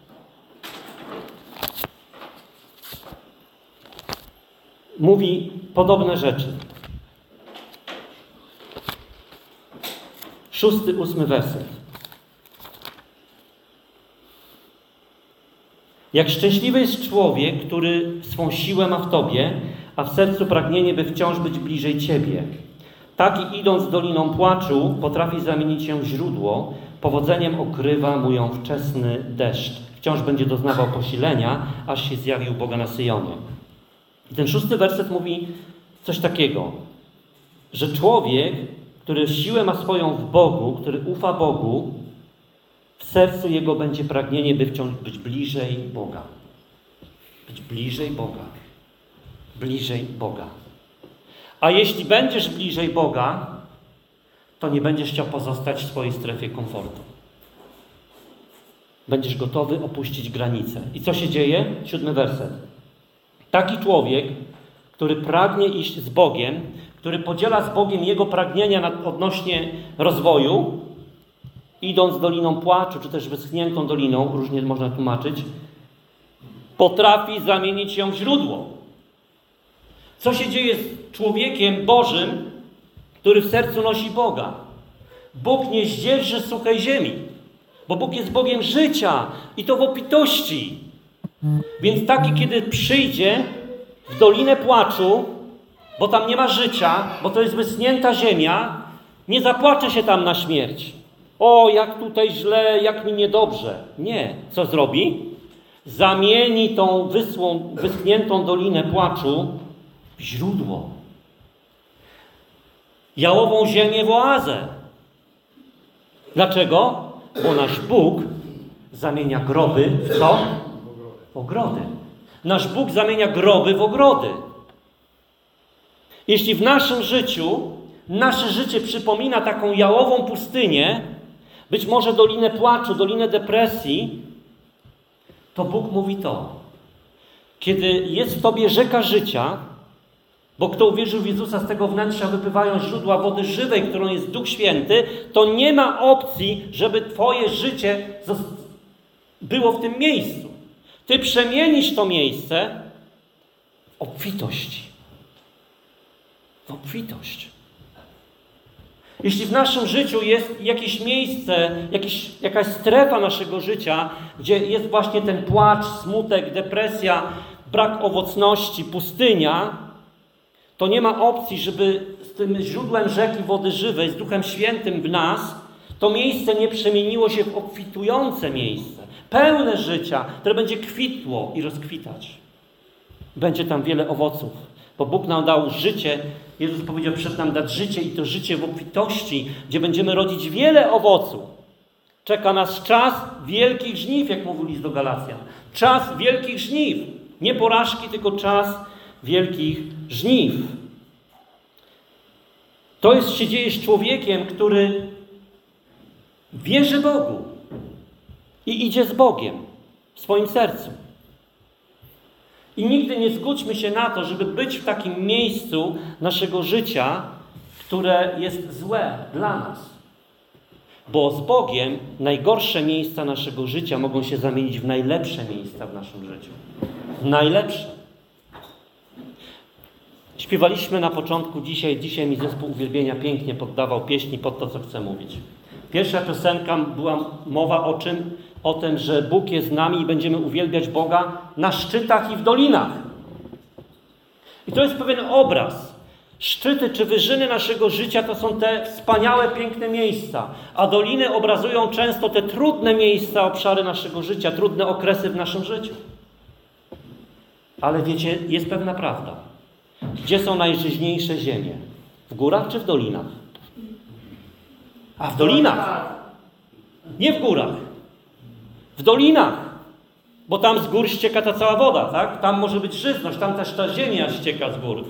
mówi podobne rzeczy. 6, 8 werset. Jak szczęśliwy jest człowiek, który swą siłę ma w Tobie, a w sercu pragnienie, by wciąż być bliżej Ciebie. Taki idąc doliną płaczu, potrafi zamienić się w źródło, powodzeniem okrywa mu ją wczesny deszcz. Wciąż będzie doznawał posilenia, aż się zjawił Boga na Syjonie. I ten 6 werset mówi coś takiego, że człowiek, który siłę ma swoją w Bogu, który ufa Bogu, w sercu jego będzie pragnienie, by wciąż być bliżej Boga. Być bliżej Boga. Bliżej Boga. A jeśli będziesz bliżej Boga, to nie będziesz chciał pozostać w swojej strefie komfortu. Będziesz gotowy opuścić granice. I co się dzieje? 7 werset. Taki człowiek, który pragnie iść z Bogiem, który podziela z Bogiem Jego pragnienia odnośnie rozwoju, idąc doliną płaczu, czy też wyschniętą doliną, różnie można tłumaczyć, potrafi zamienić ją w źródło. Co się dzieje z człowiekiem Bożym, który w sercu nosi Boga? Bóg nie zdzierży suchej ziemi, bo Bóg jest Bogiem życia i to w obfitości. Więc taki, kiedy przyjdzie w dolinę płaczu, bo tam nie ma życia, bo to jest wyschnięta ziemia, nie zapłacze się tam na śmierć. O, jak tutaj źle, jak mi niedobrze. Nie. Co zrobi? Zamieni tą wyschniętą dolinę płaczu w źródło. Jałową ziemię w oazę. Dlaczego? Bo nasz Bóg zamienia groby w co? W ogrody. Nasz Bóg zamienia groby w ogrody. Jeśli w naszym życiu, nasze życie przypomina taką jałową pustynię, być może dolinę płaczu, dolinę depresji, to Bóg mówi to. Kiedy jest w tobie rzeka życia, bo kto uwierzył w Jezusa, z tego wnętrza wypływają źródła wody żywej, którą jest Duch Święty, to nie ma opcji, żeby twoje życie było w tym miejscu. Ty przemienisz to miejsce w obfitość. W obfitość. Jeśli w naszym życiu jest jakieś miejsce, jakaś strefa naszego życia, gdzie jest właśnie ten płacz, smutek, depresja, brak owocności, pustynia, to nie ma opcji, żeby z tym źródłem rzeki wody żywej, z Duchem Świętym w nas, to miejsce nie przemieniło się w obfitujące miejsce, pełne życia, które będzie kwitło i rozkwitać. Będzie tam wiele owoców, bo Bóg nam dał życie. Jezus powiedział, przed nam dać życie i to życie w obfitości, gdzie będziemy rodzić wiele owoców. Czeka nas czas wielkich żniw, jak mówił list do Galacjan. Czas wielkich żniw. Nie porażki, tylko czas wielkich żniw. To się dzieje z człowiekiem, który wierzy Bogu i idzie z Bogiem w swoim sercu. I nigdy nie zgódźmy się na to, żeby być w takim miejscu naszego życia, które jest złe dla nas. Bo z Bogiem najgorsze miejsca naszego życia mogą się zamienić w najlepsze miejsca w naszym życiu. W najlepsze. Śpiewaliśmy na początku dzisiaj mi zespół uwielbienia pięknie poddawał pieśni pod to, co chcę mówić. Pierwsza piosenka była mowa o czym? O tym, że Bóg jest z nami i będziemy uwielbiać Boga na szczytach i w dolinach. I to jest pewien obraz. Szczyty czy wyżyny naszego życia to są te wspaniałe, piękne miejsca, a doliny obrazują często te trudne miejsca, obszary naszego życia, trudne okresy w naszym życiu. Ale wiecie, jest pewna prawda. Gdzie są najżyźniejsze ziemie? W górach czy w dolinach? A w dolinach. Nie w górach. W dolinach. Bo tam z gór ścieka ta cała woda, tak? Tam może być żyzność, tam też ta ziemia ścieka z gór.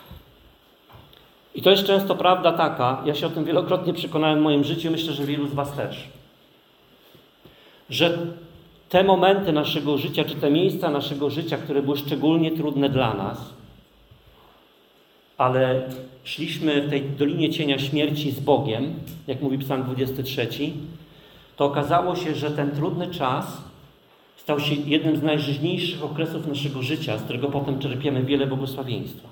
I to jest często prawda taka, ja się o tym wielokrotnie przekonałem w moim życiu, myślę, że wielu z was też, że te momenty naszego życia, czy te miejsca naszego życia, które były szczególnie trudne dla nas, ale szliśmy w tej dolinie cienia śmierci z Bogiem, jak mówi Psalm 23, to okazało się, że ten trudny czas stał się jednym z najżyźniejszych okresów naszego życia, z którego potem czerpiemy wiele błogosławieństwa.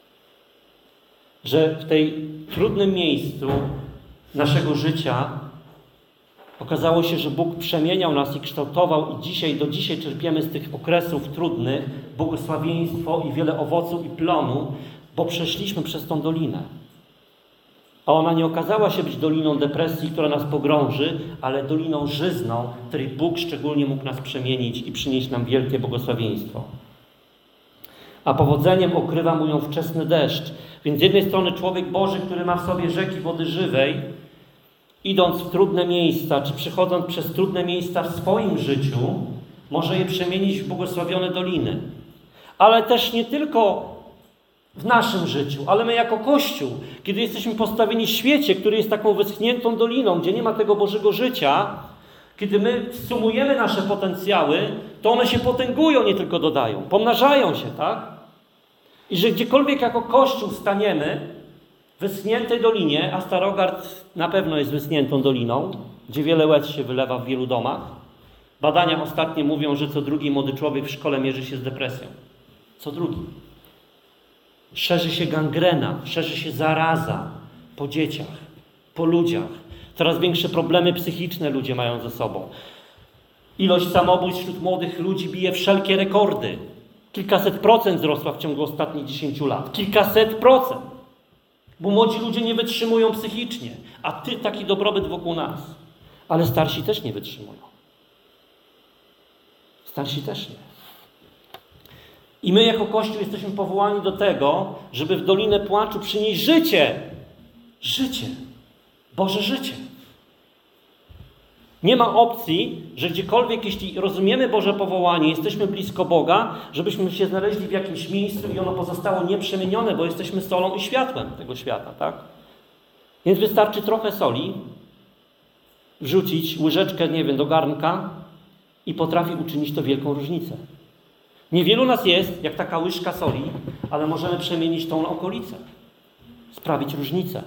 Że w tej trudnym miejscu naszego życia okazało się, że Bóg przemieniał nas i kształtował i do dzisiaj czerpiemy z tych okresów trudnych błogosławieństwo i wiele owoców i plonu, bo przeszliśmy przez tą dolinę. A ona nie okazała się być doliną depresji, która nas pogrąży, ale doliną żyzną, w której Bóg szczególnie mógł nas przemienić i przynieść nam wielkie błogosławieństwo. A powodzeniem okrywa mu ją wczesny deszcz. Więc z jednej strony człowiek Boży, który ma w sobie rzeki wody żywej, idąc w trudne miejsca, czy przechodząc przez trudne miejsca w swoim życiu, może je przemienić w błogosławione doliny. Ale też nie tylko w naszym życiu, ale my jako Kościół, kiedy jesteśmy postawieni w świecie, który jest taką wyschniętą doliną, gdzie nie ma tego Bożego życia, kiedy my sumujemy nasze potencjały, to one się potęgują, nie tylko dodają, pomnażają się, tak? I że gdziekolwiek jako Kościół staniemy w wyschniętej dolinie, a Starogard na pewno jest wyschniętą doliną, gdzie wiele łez się wylewa w wielu domach. Badania ostatnie mówią, że co drugi młody człowiek w szkole mierzy się z depresją. Co drugi. Szerzy się gangrena, szerzy się zaraza po dzieciach, po ludziach. Coraz większe problemy psychiczne ludzie mają ze sobą. Ilość samobójstw wśród młodych ludzi bije wszelkie rekordy. Kilkaset procent wzrosła w ciągu ostatnich 10 lat. Kilkaset procent. Bo młodzi ludzie nie wytrzymują psychicznie. A taki dobrobyt wokół nas. Ale starsi też nie wytrzymują. Starsi też nie. I my jako Kościół jesteśmy powołani do tego, żeby w Dolinę Płaczu przynieść życie. Życie. Boże życie. Nie ma opcji, że gdziekolwiek, jeśli rozumiemy Boże powołanie, jesteśmy blisko Boga, żebyśmy się znaleźli w jakimś miejscu i ono pozostało nieprzemienione, bo jesteśmy solą i światłem tego świata, tak? Więc wystarczy trochę soli, wrzucić łyżeczkę, nie wiem, do garnka i potrafi uczynić to wielką różnicę. Niewielu nas jest, jak taka łyżka soli, ale możemy przemienić tą okolicę, sprawić różnicę.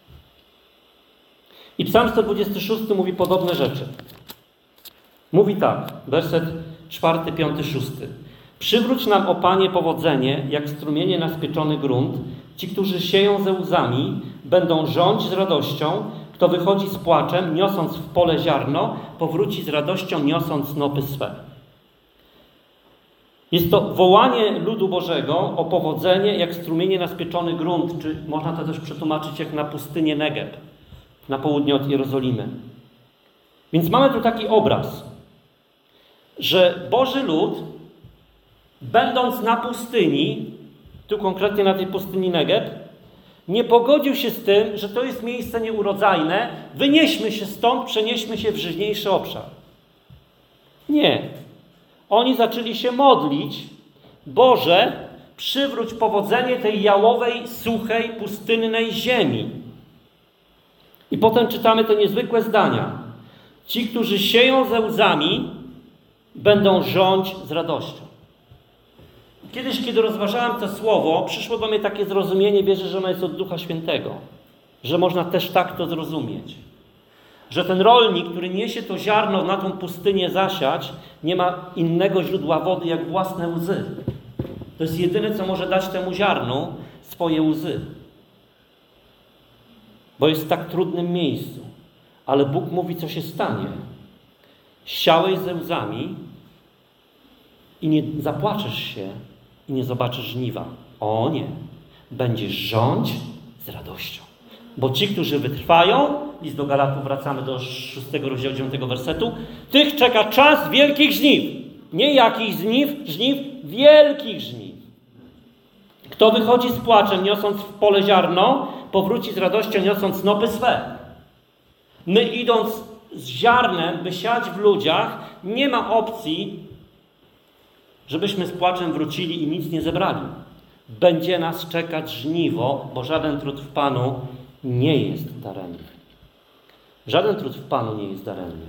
I Psalm 126 mówi podobne rzeczy. Mówi tak, werset 4, 5, 6. Przywróć nam, o Panie, powodzenie, jak strumienie na spieczony grunt. Ci, którzy sieją ze łzami, będą rządzić z radością. Kto wychodzi z płaczem, niosąc w pole ziarno, powróci z radością, niosąc snopy swe. Jest to wołanie ludu Bożego o powodzenie, jak strumienie na spieczony grunt, czy można to też przetłumaczyć jak na pustynię Negeb, na południe od Jerozolimy. Więc mamy tu taki obraz, że Boży lud, będąc na pustyni, tu konkretnie na tej pustyni Negeb, nie pogodził się z tym, że to jest miejsce nieurodzajne, wynieśmy się stąd, przenieśmy się w żyźniejszy obszar. Nie. Oni zaczęli się modlić, Boże, przywróć powodzenie tej jałowej, suchej, pustynnej ziemi. I potem czytamy te niezwykłe zdania. Ci, którzy sieją ze łzami, będą rządzić z radością. Kiedyś, kiedy rozważałem to słowo, przyszło do mnie takie zrozumienie, wierzę, że ono jest od Ducha Świętego. Że można też tak to zrozumieć. Że ten rolnik, który niesie to ziarno na tą pustynię zasiać, nie ma innego źródła wody jak własne łzy. To jest jedyne, co może dać temu ziarnu, swoje łzy. Bo jest w tak trudnym miejscu. Ale Bóg mówi, co się stanie. Siałeś ze łzami i nie zapłaczesz się i nie zobaczysz żniwa. O nie. Będziesz rządzić z radością. Bo ci, którzy wytrwają, list do Galatów, wracamy do 6 rozdziału 9 wersetu, tych czeka czas wielkich żniw. Nie jakich żniw, wielkich żniw. Kto wychodzi z płaczem, niosąc w pole ziarno, powróci z radością, niosąc snopy swe. My, idąc z ziarnem, by siać w ludziach, nie ma opcji, żebyśmy z płaczem wrócili i nic nie zebrali. Będzie nas czekać żniwo, bo żaden trud w Panu nie jest daremny. Żaden trud w Panu nie jest daremny.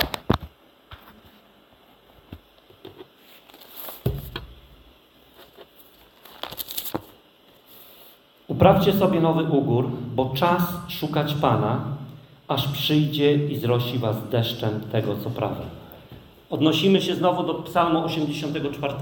Uprawcie sobie nowy ugór, bo czas szukać Pana, aż przyjdzie i zrosi was deszczem tego, co prawe. Odnosimy się znowu do Psalmu 84.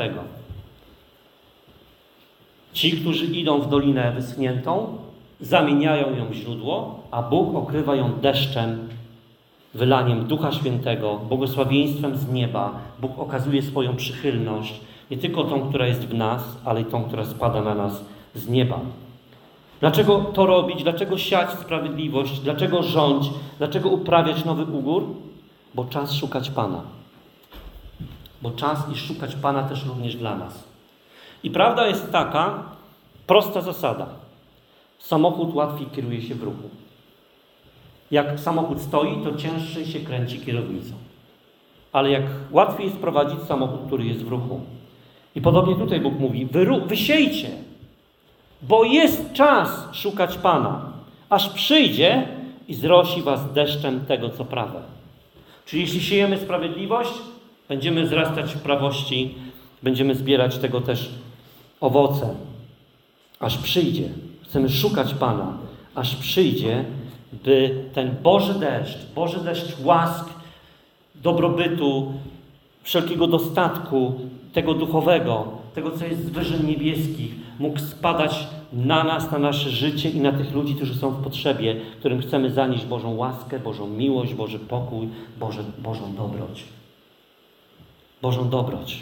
Ci, którzy idą w dolinę wyschniętą, zamieniają ją w źródło, a Bóg okrywa ją deszczem, wylaniem Ducha Świętego, błogosławieństwem z nieba. Bóg okazuje swoją przychylność, nie tylko tą, która jest w nas, ale i tą, która spada na nas z nieba. Dlaczego to robić? Dlaczego siać sprawiedliwość? Dlaczego rządzić? Dlaczego uprawiać nowy ugór? Bo czas szukać Pana. Bo czas i szukać Pana też również dla nas. I prawda jest taka, prosta zasada. Samochód łatwiej kieruje się w ruchu. Jak samochód stoi, to cięższy się kręci kierownicą. Ale jak łatwiej jest prowadzić samochód, który jest w ruchu. I podobnie tutaj Bóg mówi, wysiejcie, bo jest czas szukać Pana, aż przyjdzie i zrosi was deszczem tego, co prawe. Czyli jeśli siejemy sprawiedliwość, będziemy wzrastać w prawości, będziemy zbierać tego też owoce. Aż przyjdzie. Chcemy szukać Pana, aż przyjdzie, by ten Boży deszcz łask, dobrobytu, wszelkiego dostatku, tego duchowego, tego, co jest z wyżyn niebieskich, mógł spadać na nas, na nasze życie i na tych ludzi, którzy są w potrzebie, którym chcemy zanieść Bożą łaskę, Bożą miłość, Boży pokój, Bożą dobroć. Bożą dobroć.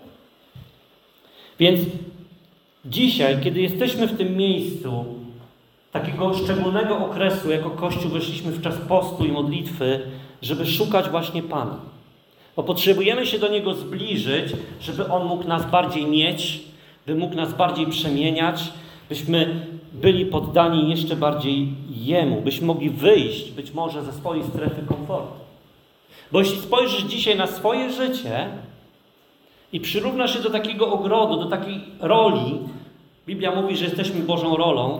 Więc dzisiaj, kiedy jesteśmy w tym miejscu takiego szczególnego okresu, jako Kościół weszliśmy w czas postu i modlitwy, żeby szukać właśnie Pana. Bo potrzebujemy się do Niego zbliżyć, żeby On mógł nas bardziej mieć, by mógł nas bardziej przemieniać, byśmy byli poddani jeszcze bardziej Jemu, byśmy mogli wyjść być może ze swojej strefy komfortu. Bo jeśli spojrzysz dzisiaj na swoje życie i przyrównasz się do takiego ogrodu, do takiej roli, Biblia mówi, że jesteśmy Bożą rolą,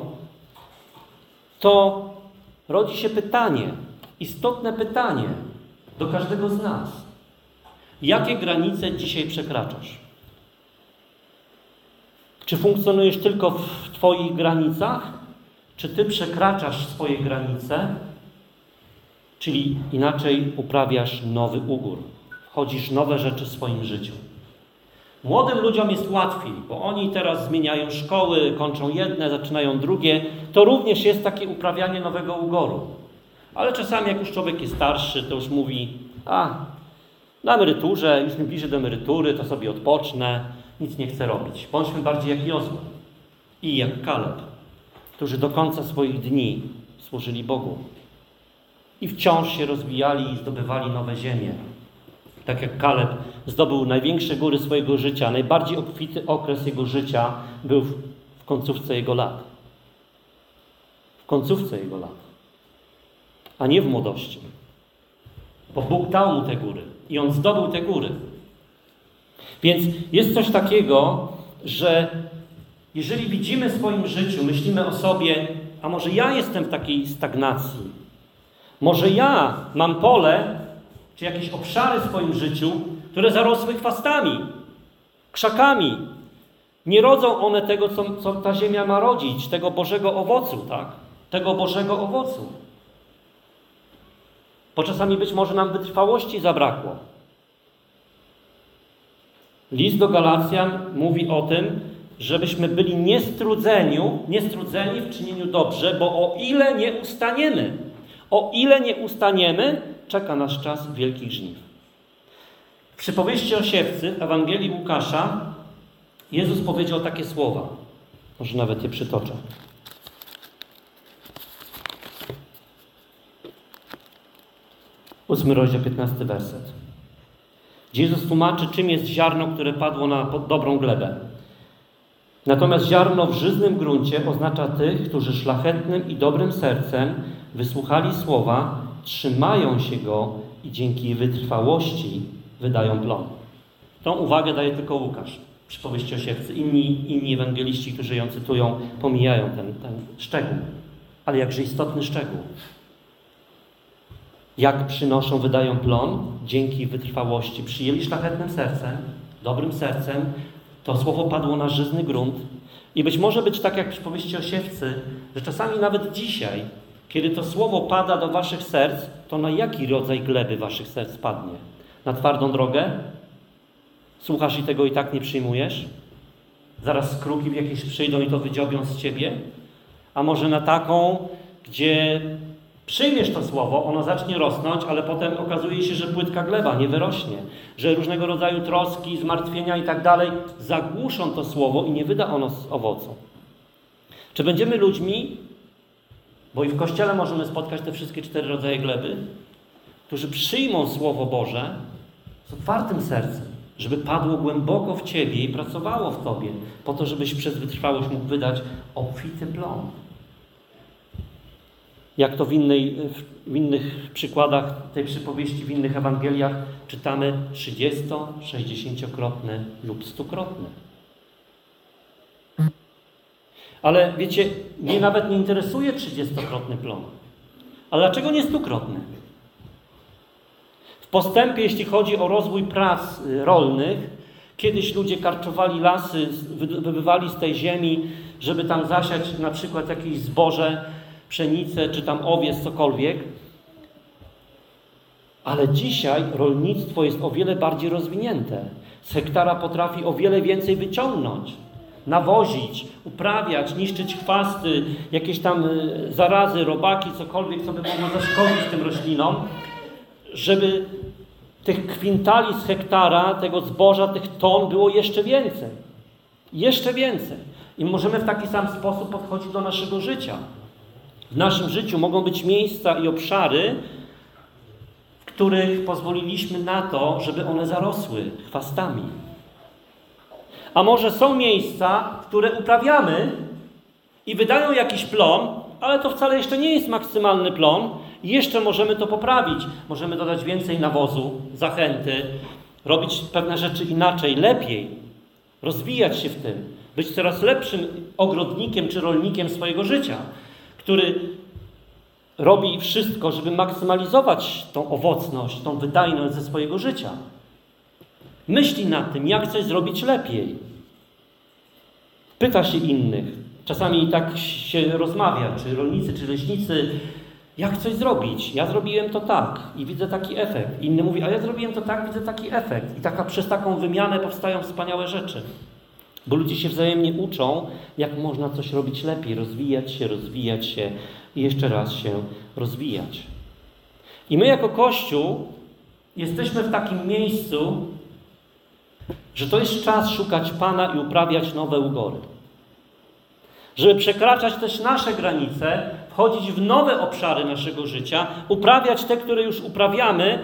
to rodzi się pytanie, istotne pytanie do każdego z nas. Jakie granice dzisiaj przekraczasz? Czy funkcjonujesz tylko w Twoich granicach? Czy Ty przekraczasz swoje granice? Czyli inaczej uprawiasz nowy ugór. Wchodzisz w nowe rzeczy w swoim życiu. Młodym ludziom jest łatwiej, bo oni teraz zmieniają szkoły, kończą jedne, zaczynają drugie. To również jest takie uprawianie nowego ugoru. Ale czasami jak już człowiek jest starszy, to już mówi, na emeryturze, już mi bliżej do emerytury, to sobie odpocznę, nic nie chcę robić. Bądźmy bardziej jak Jozue i jak Kaleb, którzy do końca swoich dni służyli Bogu. I wciąż się rozwijali i zdobywali nowe ziemie. Tak jak Kaleb zdobył największe góry swojego życia, najbardziej obfity okres jego życia był w końcówce jego lat. W końcówce jego lat. A nie w młodości. Bo Bóg dał mu te góry i on zdobył te góry. Więc jest coś takiego, że jeżeli widzimy w swoim życiu, myślimy o sobie, a może ja jestem w takiej stagnacji, może ja mam pole, czy jakieś obszary w swoim życiu, które zarosły chwastami, krzakami. Nie rodzą one tego, co ta ziemia ma rodzić, tego Bożego owocu, tak? Tego Bożego owocu. Bo czasami być może nam wytrwałości zabrakło. List do Galacjan mówi o tym, żebyśmy byli niestrudzeni w czynieniu dobrze, bo o ile nie ustaniemy, czeka nas czas wielkich żniw. W przypowieści o siewcy w Ewangelii Łukasza Jezus powiedział takie słowa. Może nawet je przytoczę. Ósmy rozdział, 15 werset. Jezus tłumaczy, czym jest ziarno, które padło na dobrą glebę. Natomiast ziarno w żyznym gruncie oznacza tych, którzy szlachetnym i dobrym sercem wysłuchali słowa, trzymają się go i dzięki wytrwałości wydają plon. Tą uwagę daje tylko Łukasz w przypowieści o siewcy. Inni ewangeliści, którzy ją cytują, pomijają ten szczegół. Ale jakże istotny szczegół. Jak przynoszą, wydają plon? Dzięki wytrwałości. Przyjęli szlachetnym sercem, dobrym sercem. To słowo padło na żyzny grunt. I być może być tak jak w przypowieści o siewcy, że czasami nawet dzisiaj, kiedy to słowo pada do waszych serc, to na jaki rodzaj gleby waszych serc padnie? Na twardą drogę? Słuchasz i tego i tak nie przyjmujesz? Zaraz skruki jakieś przyjdą i to wydziobią z ciebie? A może na taką, gdzie przyjmiesz to słowo, ono zacznie rosnąć, ale potem okazuje się, że płytka gleba nie wyrośnie, że różnego rodzaju troski, zmartwienia i tak dalej zagłuszą to słowo i nie wyda ono owocu. Czy będziemy ludźmi, bo i w Kościele możemy spotkać te wszystkie 4 rodzaje gleby, którzy przyjmą Słowo Boże z otwartym sercem, żeby padło głęboko w ciebie i pracowało w tobie, po to, żebyś przez wytrwałość mógł wydać obfity plon. Jak to w innych przykładach tej przypowieści, w innych Ewangeliach czytamy 30, 60-krotny lub 100-krotny. Ale wiecie, mnie nawet nie interesuje 30-krotny plon. Ale dlaczego nie 100-krotny? W postępie, jeśli chodzi o rozwój prac rolnych, kiedyś ludzie karczowali lasy, wybywali z tej ziemi, żeby tam zasiać na przykład jakieś zboże, pszenicę, czy tam owiec, cokolwiek. Ale dzisiaj rolnictwo jest o wiele bardziej rozwinięte. Z hektara potrafi o wiele więcej wyciągnąć, nawozić, uprawiać, niszczyć chwasty, jakieś tam zarazy, robaki, cokolwiek, co by mogło zaszkodzić tym roślinom, żeby tych kwintali z hektara, tego zboża, tych ton było jeszcze więcej. Jeszcze więcej. I możemy w taki sam sposób podchodzić do naszego życia. W naszym życiu mogą być miejsca i obszary, w których pozwoliliśmy na to, żeby one zarosły chwastami. A może są miejsca, które uprawiamy i wydają jakiś plon, ale to wcale jeszcze nie jest maksymalny plon, i jeszcze możemy to poprawić. Możemy dodać więcej nawozu, zachęty, robić pewne rzeczy inaczej, lepiej, rozwijać się w tym, być coraz lepszym ogrodnikiem czy rolnikiem swojego życia, który robi wszystko, żeby maksymalizować tą owocność, tą wydajność ze swojego życia. Myśli nad tym, jak coś zrobić lepiej. Pyta się innych. Czasami tak się rozmawia, czy rolnicy, czy leśnicy, jak coś zrobić. Ja zrobiłem to tak i widzę taki efekt. Inny mówi, a ja zrobiłem to tak, widzę taki efekt. I przez taką wymianę powstają wspaniałe rzeczy. Bo ludzie się wzajemnie uczą, jak można coś robić lepiej, rozwijać się i jeszcze raz się rozwijać. I my jako Kościół jesteśmy w takim miejscu, że to jest czas szukać Pana i uprawiać nowe ugory. Żeby przekraczać też nasze granice, wchodzić w nowe obszary naszego życia, uprawiać te, które już uprawiamy,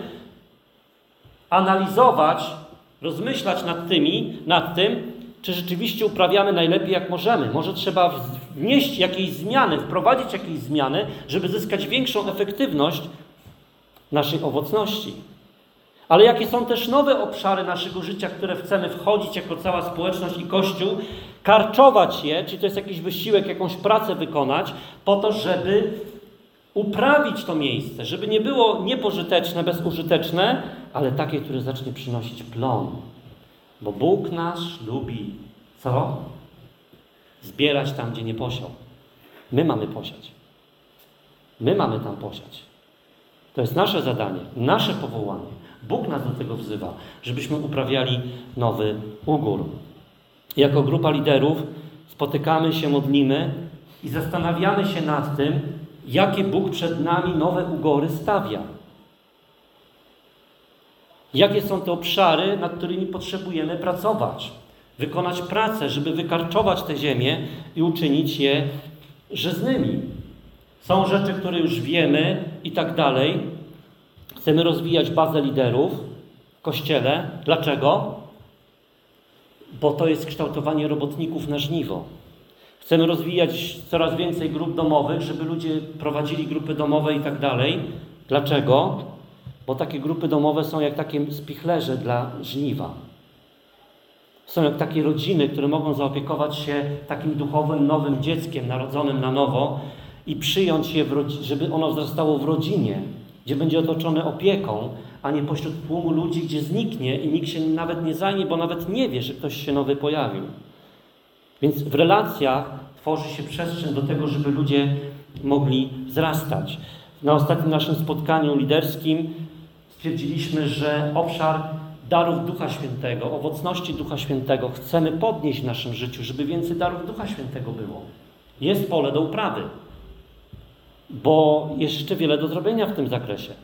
analizować, rozmyślać nad tym, czy rzeczywiście uprawiamy najlepiej jak możemy. Może trzeba wnieść jakieś zmiany, wprowadzić jakieś zmiany, żeby zyskać większą efektywność naszej owocności. Ale jakie są też nowe obszary naszego życia, w które chcemy wchodzić jako cała społeczność i Kościół, karczować je, czy to jest jakiś wysiłek, jakąś pracę wykonać, po to, żeby uprawić to miejsce, żeby nie było niepożyteczne, bezużyteczne, ale takie, które zacznie przynosić plon. Bo Bóg nasz lubi co? Zbierać tam, gdzie nie posiał. My mamy posiać. My mamy tam posiać. To jest nasze zadanie, nasze powołanie. Bóg nas do tego wzywa, żebyśmy uprawiali nowy ugór. Jako grupa liderów spotykamy się, modlimy i zastanawiamy się nad tym, jakie Bóg przed nami nowe ugory stawia. Jakie są te obszary, nad którymi potrzebujemy pracować. Wykonać pracę, żeby wykarczować tę ziemię i uczynić je żyznymi. Są rzeczy, które już wiemy i tak dalej. Chcemy rozwijać bazę liderów w Kościele. Dlaczego? Bo to jest kształtowanie robotników na żniwo. Chcemy rozwijać coraz więcej grup domowych, żeby ludzie prowadzili grupy domowe i tak dalej. Dlaczego? Bo takie grupy domowe są jak takie spichlerze dla żniwa. Są jak takie rodziny, które mogą zaopiekować się takim duchowym, nowym dzieckiem narodzonym na nowo i przyjąć je, żeby ono wzrastało w rodzinie, gdzie będzie otoczone opieką, a nie pośród tłumu ludzi, gdzie zniknie i nikt się nawet nie zajmie, bo nawet nie wie, że ktoś się nowy pojawił. Więc w relacjach tworzy się przestrzeń do tego, żeby ludzie mogli wzrastać. Na ostatnim naszym spotkaniu liderskim stwierdziliśmy, że obszar darów Ducha Świętego, owocności Ducha Świętego chcemy podnieść w naszym życiu, żeby więcej darów Ducha Świętego było. Jest pole do uprawy, bo jest jeszcze wiele do zrobienia w tym zakresie.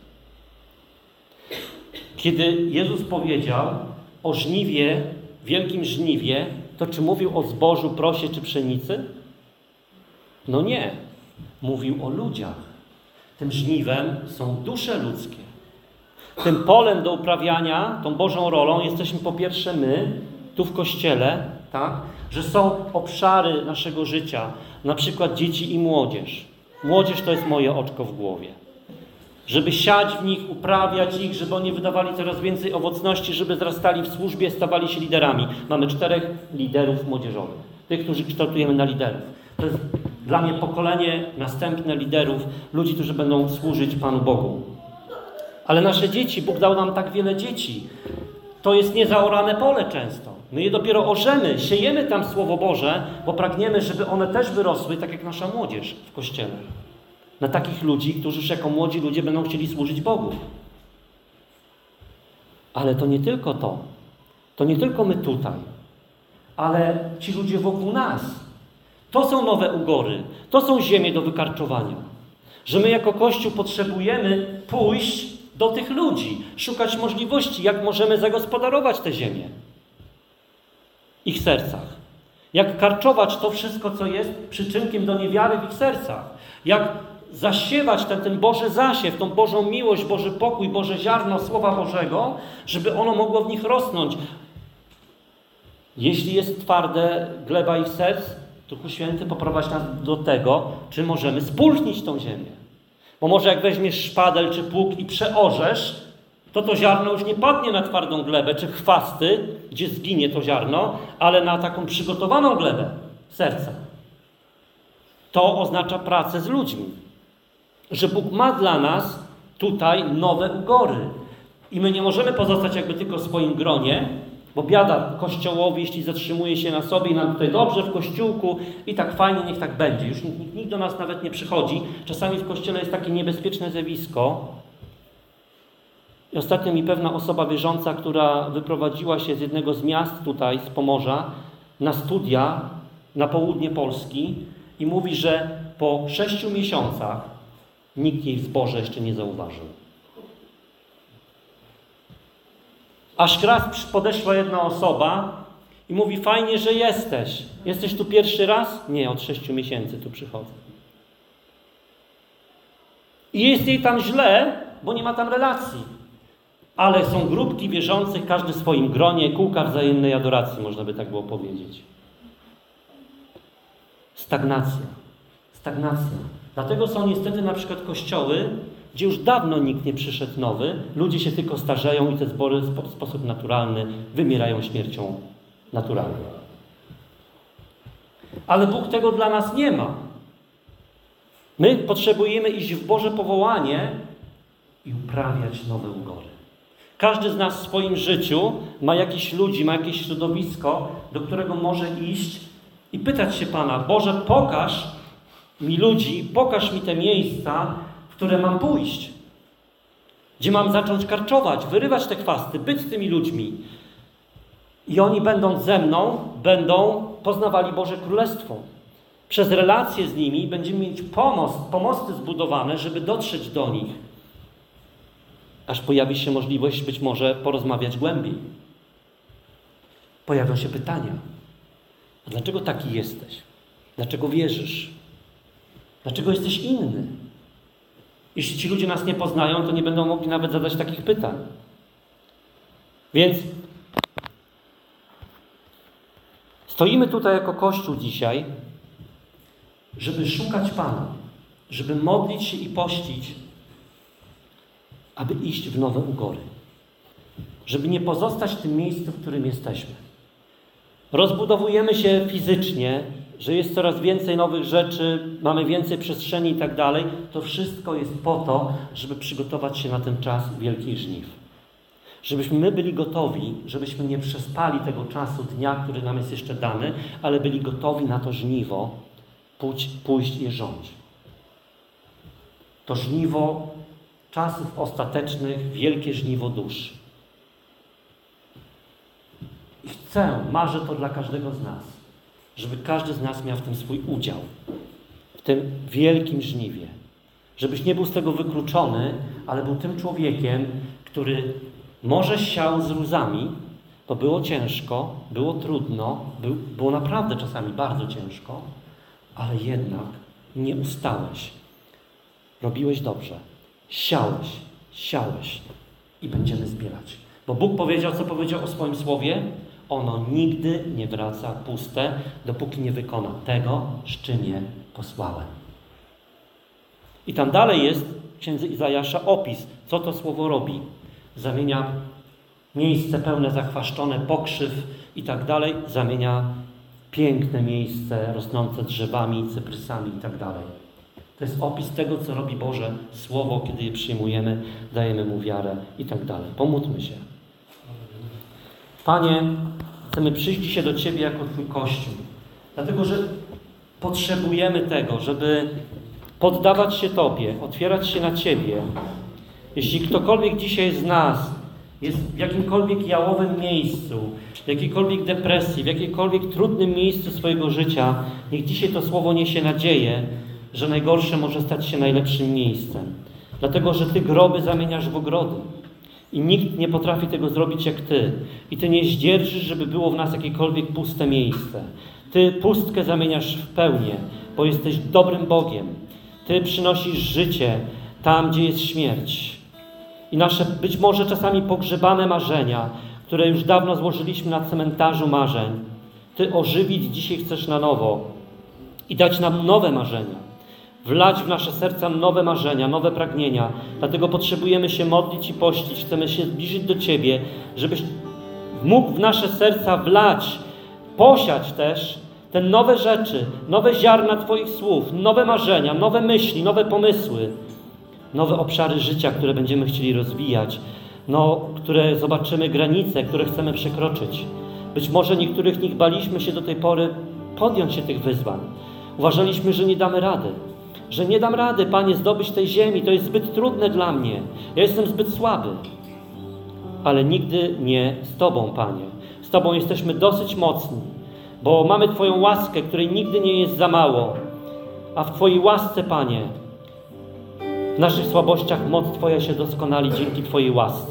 Kiedy Jezus powiedział o żniwie, wielkim żniwie, to czy mówił o zbożu, prosie czy pszenicy? No nie. Mówił o ludziach. Tym żniwem są dusze ludzkie. Tym polem do uprawiania, tą Bożą rolą jesteśmy po pierwsze my, tu w Kościele, tak? Że są obszary naszego życia, na przykład dzieci i młodzież. Młodzież to jest moje oczko w głowie. Żeby siać w nich, uprawiać ich, żeby oni wydawali coraz więcej owocności, żeby wzrastali w służbie, stawali się liderami. Mamy 4 liderów młodzieżowych. Tych, którzy kształtujemy na liderów. To jest dla mnie pokolenie następne liderów, ludzi, którzy będą służyć Panu Bogu. Ale nasze dzieci, Bóg dał nam tak wiele dzieci. To jest niezaorane pole często. My je dopiero orzemy, siejemy tam Słowo Boże, bo pragniemy, żeby one też wyrosły, tak jak nasza młodzież w Kościele. Na takich ludzi, którzy już jako młodzi ludzie będą chcieli służyć Bogu. Ale to nie tylko to. To nie tylko my tutaj, ale ci ludzie wokół nas. To są nowe ugory. To są ziemie do wykarczowania. Że my jako Kościół potrzebujemy pójść do tych ludzi, szukać możliwości, jak możemy zagospodarować tę ziemię. W ich sercach. Jak karczować to wszystko, co jest przyczynkiem do niewiary w ich sercach. Jak zasiewać ten Boży zasiew, tą Bożą miłość, Boży pokój, Boże ziarno Słowa Bożego, żeby ono mogło w nich rosnąć. Jeśli jest twarde gleba ich serc, Duchu Święty poprowadź nas do tego, czy możemy spulchnić tą ziemię. Bo może jak weźmiesz szpadel czy pług i przeorzesz, to ziarno już nie padnie na twardą glebę czy chwasty, gdzie zginie to ziarno, ale na taką przygotowaną glebę serca. To oznacza pracę z ludźmi. Że Bóg ma dla nas tutaj nowe ugory. I my nie możemy pozostać jakby tylko w swoim gronie, bo biada Kościołowi, jeśli zatrzymuje się na sobie i nam tutaj dobrze w kościółku i tak fajnie, niech tak będzie. Już nikt do nas nawet nie przychodzi. Czasami w Kościele jest takie niebezpieczne zjawisko. I ostatnio mi pewna osoba wierząca, która wyprowadziła się z jednego z miast tutaj, z Pomorza, na studia na południe Polski i mówi, że po 6 miesiącach nikt jej w zborze jeszcze nie zauważył. Aż raz podeszła jedna osoba i mówi, fajnie, że jesteś. Jesteś tu pierwszy raz? Nie, od 6 miesięcy tu przychodzę. I jest jej tam źle, bo nie ma tam relacji. Ale są grupki wierzących, każdy w swoim gronie, kółka wzajemnej adoracji, można by tak było powiedzieć. Stagnacja. Dlatego są niestety na przykład kościoły, gdzie już dawno nikt nie przyszedł nowy, ludzie się tylko starzeją i te zbory w sposób naturalny wymierają śmiercią naturalną. Ale Bóg tego dla nas nie ma. My potrzebujemy iść w Boże powołanie i uprawiać nowe ugory. Każdy z nas w swoim życiu ma jakichś ludzi, ma jakieś środowisko, do którego może iść i pytać się Pana, Boże, pokaż mi ludzi, pokaż mi te miejsca, w które mam pójść. Gdzie mam zacząć karczować, wyrywać te chwasty, być z tymi ludźmi. I oni będąc ze mną, będą poznawali Boże Królestwo. Przez relacje z nimi będziemy mieć pomosty zbudowane, żeby dotrzeć do nich. Aż pojawi się możliwość być może porozmawiać głębiej. Pojawią się pytania. A dlaczego taki jesteś? Dlaczego wierzysz? Dlaczego jesteś inny? Jeśli ci ludzie nas nie poznają, to nie będą mogli nawet zadać takich pytań. Więc stoimy tutaj jako Kościół dzisiaj, żeby szukać Pana, żeby modlić się i pościć, aby iść w nowe ugory. Żeby nie pozostać w tym miejscu, w którym jesteśmy. Rozbudowujemy się fizycznie, że jest coraz więcej nowych rzeczy, mamy więcej przestrzeni i tak dalej. To wszystko jest po to, żeby przygotować się na ten czas wielkich żniw. Żebyśmy my byli gotowi, żebyśmy nie przespali tego czasu dnia, który nam jest jeszcze dany, ale byli gotowi na to żniwo pójść i je rządzić. To żniwo czasów ostatecznych, wielkie żniwo dusz. I marzę to dla każdego z nas, żeby każdy z nas miał w tym swój udział, w tym wielkim żniwie. Żebyś nie był z tego wykluczony, ale był tym człowiekiem, który może siał z łzami, to było ciężko, było trudno, było naprawdę czasami bardzo ciężko, ale jednak nie ustałeś. Robiłeś dobrze. Siałeś i będziemy zbierać. Bo Bóg powiedział, co powiedział o swoim słowie? Ono nigdy nie wraca puste, dopóki nie wykona tego, z czym je posłałem. I tam dalej jest w księdze Izajasza opis, co to słowo robi. Zamienia miejsce pełne zachwaszczone, pokrzyw i tak dalej, zamienia piękne miejsce rosnące drzewami, cyprysami i tak dalej. To jest opis tego, co robi Boże Słowo, kiedy je przyjmujemy, dajemy Mu wiarę i tak dalej. Pomódlmy się. Panie, chcemy przyjść dzisiaj do Ciebie jako Twój Kościół, dlatego, że potrzebujemy tego, żeby poddawać się Tobie, otwierać się na Ciebie. Jeśli ktokolwiek dzisiaj z nas jest w jakimkolwiek jałowym miejscu, w jakiejkolwiek depresji, w jakimkolwiek trudnym miejscu swojego życia, niech dzisiaj to Słowo niesie nadzieję, że najgorsze może stać się najlepszym miejscem. Dlatego, że Ty groby zamieniasz w ogrody. I nikt nie potrafi tego zrobić jak Ty. I Ty nie zdzierżysz, żeby było w nas jakiekolwiek puste miejsce. Ty pustkę zamieniasz w pełnię, bo jesteś dobrym Bogiem. Ty przynosisz życie tam, gdzie jest śmierć. I nasze być może czasami pogrzebane marzenia, które już dawno złożyliśmy na cmentarzu marzeń, Ty ożywić dzisiaj chcesz na nowo i dać nam nowe marzenia. wlać w nasze serca nowe marzenia, nowe pragnienia. Dlatego potrzebujemy się modlić i pościć. Chcemy się zbliżyć do Ciebie, żebyś mógł w nasze serca wlać, posiać też te nowe rzeczy, nowe ziarna Twoich słów, nowe marzenia, nowe myśli, nowe pomysły, nowe obszary życia, które będziemy chcieli rozwijać, które zobaczymy granice, które chcemy przekroczyć. Być może niektórych nich baliśmy się do tej pory podjąć się tych wyzwań. Uważaliśmy, że nie damy rady. Że nie dam rady, Panie, zdobyć tej ziemi. To jest zbyt trudne dla mnie. Ja jestem zbyt słaby. Ale nigdy nie z Tobą, Panie. Z Tobą jesteśmy dosyć mocni, bo mamy Twoją łaskę, której nigdy nie jest za mało. A w Twojej łasce, Panie, w naszych słabościach moc Twoja się doskonali dzięki Twojej łasce.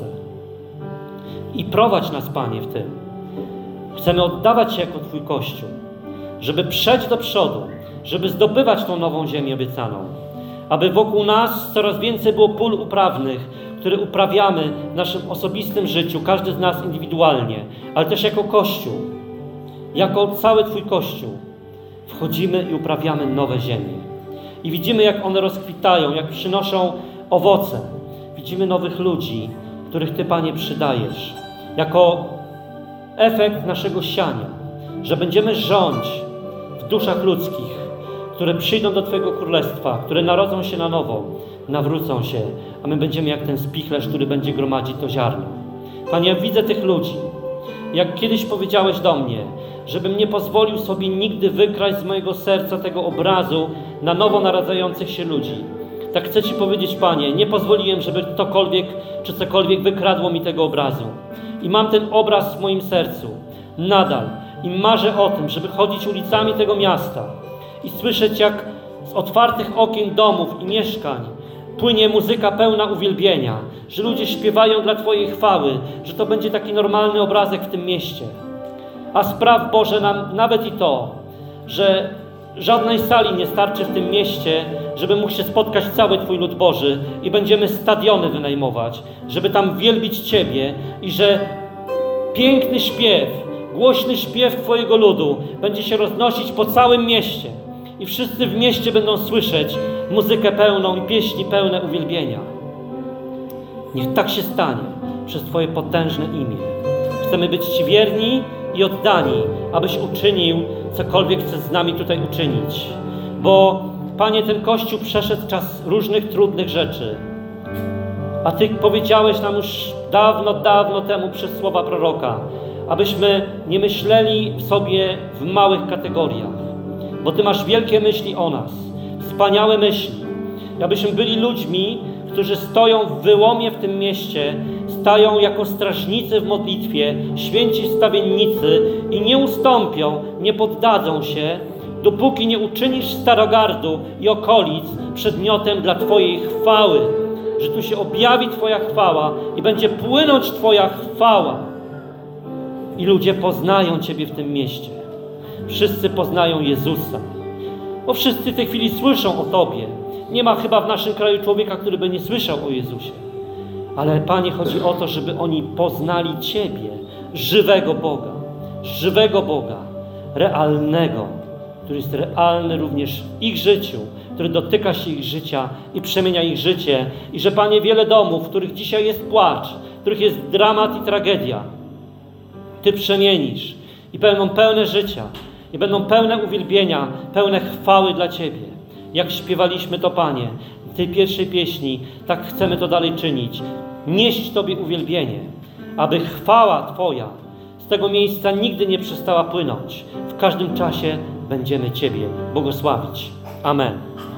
I prowadź nas, Panie, w tym. Chcemy oddawać się jako Twój Kościół, żeby przejść do przodu, żeby zdobywać tą nową ziemię obiecaną. Aby wokół nas coraz więcej było pól uprawnych, które uprawiamy w naszym osobistym życiu, każdy z nas indywidualnie, ale też jako Kościół, jako cały Twój Kościół. Wchodzimy i uprawiamy nowe ziemie. I widzimy, jak one rozkwitają, jak przynoszą owoce. Widzimy nowych ludzi, których Ty, Panie, przydajesz. Jako efekt naszego siania, że będziemy rządzić w duszach ludzkich, które przyjdą do Twojego Królestwa, które narodzą się na nowo, nawrócą się, a my będziemy jak ten spichlerz, który będzie gromadzić to ziarno. Panie, ja widzę tych ludzi. Jak kiedyś powiedziałeś do mnie, żebym nie pozwolił sobie nigdy wykraść z mojego serca tego obrazu na nowo naradzających się ludzi. Tak chcę Ci powiedzieć, Panie, nie pozwoliłem, żeby ktokolwiek czy cokolwiek wykradło mi tego obrazu. I mam ten obraz w moim sercu. Nadal. I marzę o tym, żeby chodzić ulicami tego miasta i słyszeć, jak z otwartych okien domów i mieszkań płynie muzyka pełna uwielbienia, że ludzie śpiewają dla Twojej chwały, że to będzie taki normalny obrazek w tym mieście. A spraw, Boże, nam nawet i to, że żadnej sali nie starczy w tym mieście, żeby mógł się spotkać cały Twój lud Boży i będziemy stadiony wynajmować, żeby tam wielbić Ciebie i że piękny śpiew, głośny śpiew Twojego ludu będzie się roznosić po całym mieście i wszyscy w mieście będą słyszeć muzykę pełną i pieśni pełne uwielbienia. Niech tak się stanie przez Twoje potężne imię. Chcemy być Ci wierni i oddani, abyś uczynił cokolwiek chcesz z nami tutaj uczynić. Bo, Panie, ten Kościół przeszedł czas różnych trudnych rzeczy. A Ty powiedziałeś nam już dawno, dawno temu przez słowa proroka, abyśmy nie myśleli sobie w małych kategoriach, bo Ty masz wielkie myśli o nas, wspaniałe myśli. Abyśmy byli ludźmi, którzy stoją w wyłomie w tym mieście, stają jako strażnicy w modlitwie, święci wstawiennicy i nie ustąpią, nie poddadzą się, dopóki nie uczynisz Starogardu i okolic przedmiotem dla Twojej chwały, że tu się objawi Twoja chwała i będzie płynąć Twoja chwała. I ludzie poznają Ciebie w tym mieście. Wszyscy poznają Jezusa. Bo wszyscy w tej chwili słyszą o Tobie. Nie ma chyba w naszym kraju człowieka, który by nie słyszał o Jezusie. Ale, Panie, chodzi o to, żeby oni poznali Ciebie, żywego Boga, realnego, który jest realny również w ich życiu, który dotyka się ich życia i przemienia ich życie. I że, Panie, wiele domów, w których dzisiaj jest płacz, w których jest dramat i tragedia, Ty przemienisz i będą pełne życia, i będą pełne uwielbienia, pełne chwały dla Ciebie. Jak śpiewaliśmy to, Panie, w tej pierwszej pieśni, tak chcemy to dalej czynić. Nieść Tobie uwielbienie, aby chwała Twoja z tego miejsca nigdy nie przestała płynąć. W każdym czasie będziemy Ciebie błogosławić. Amen.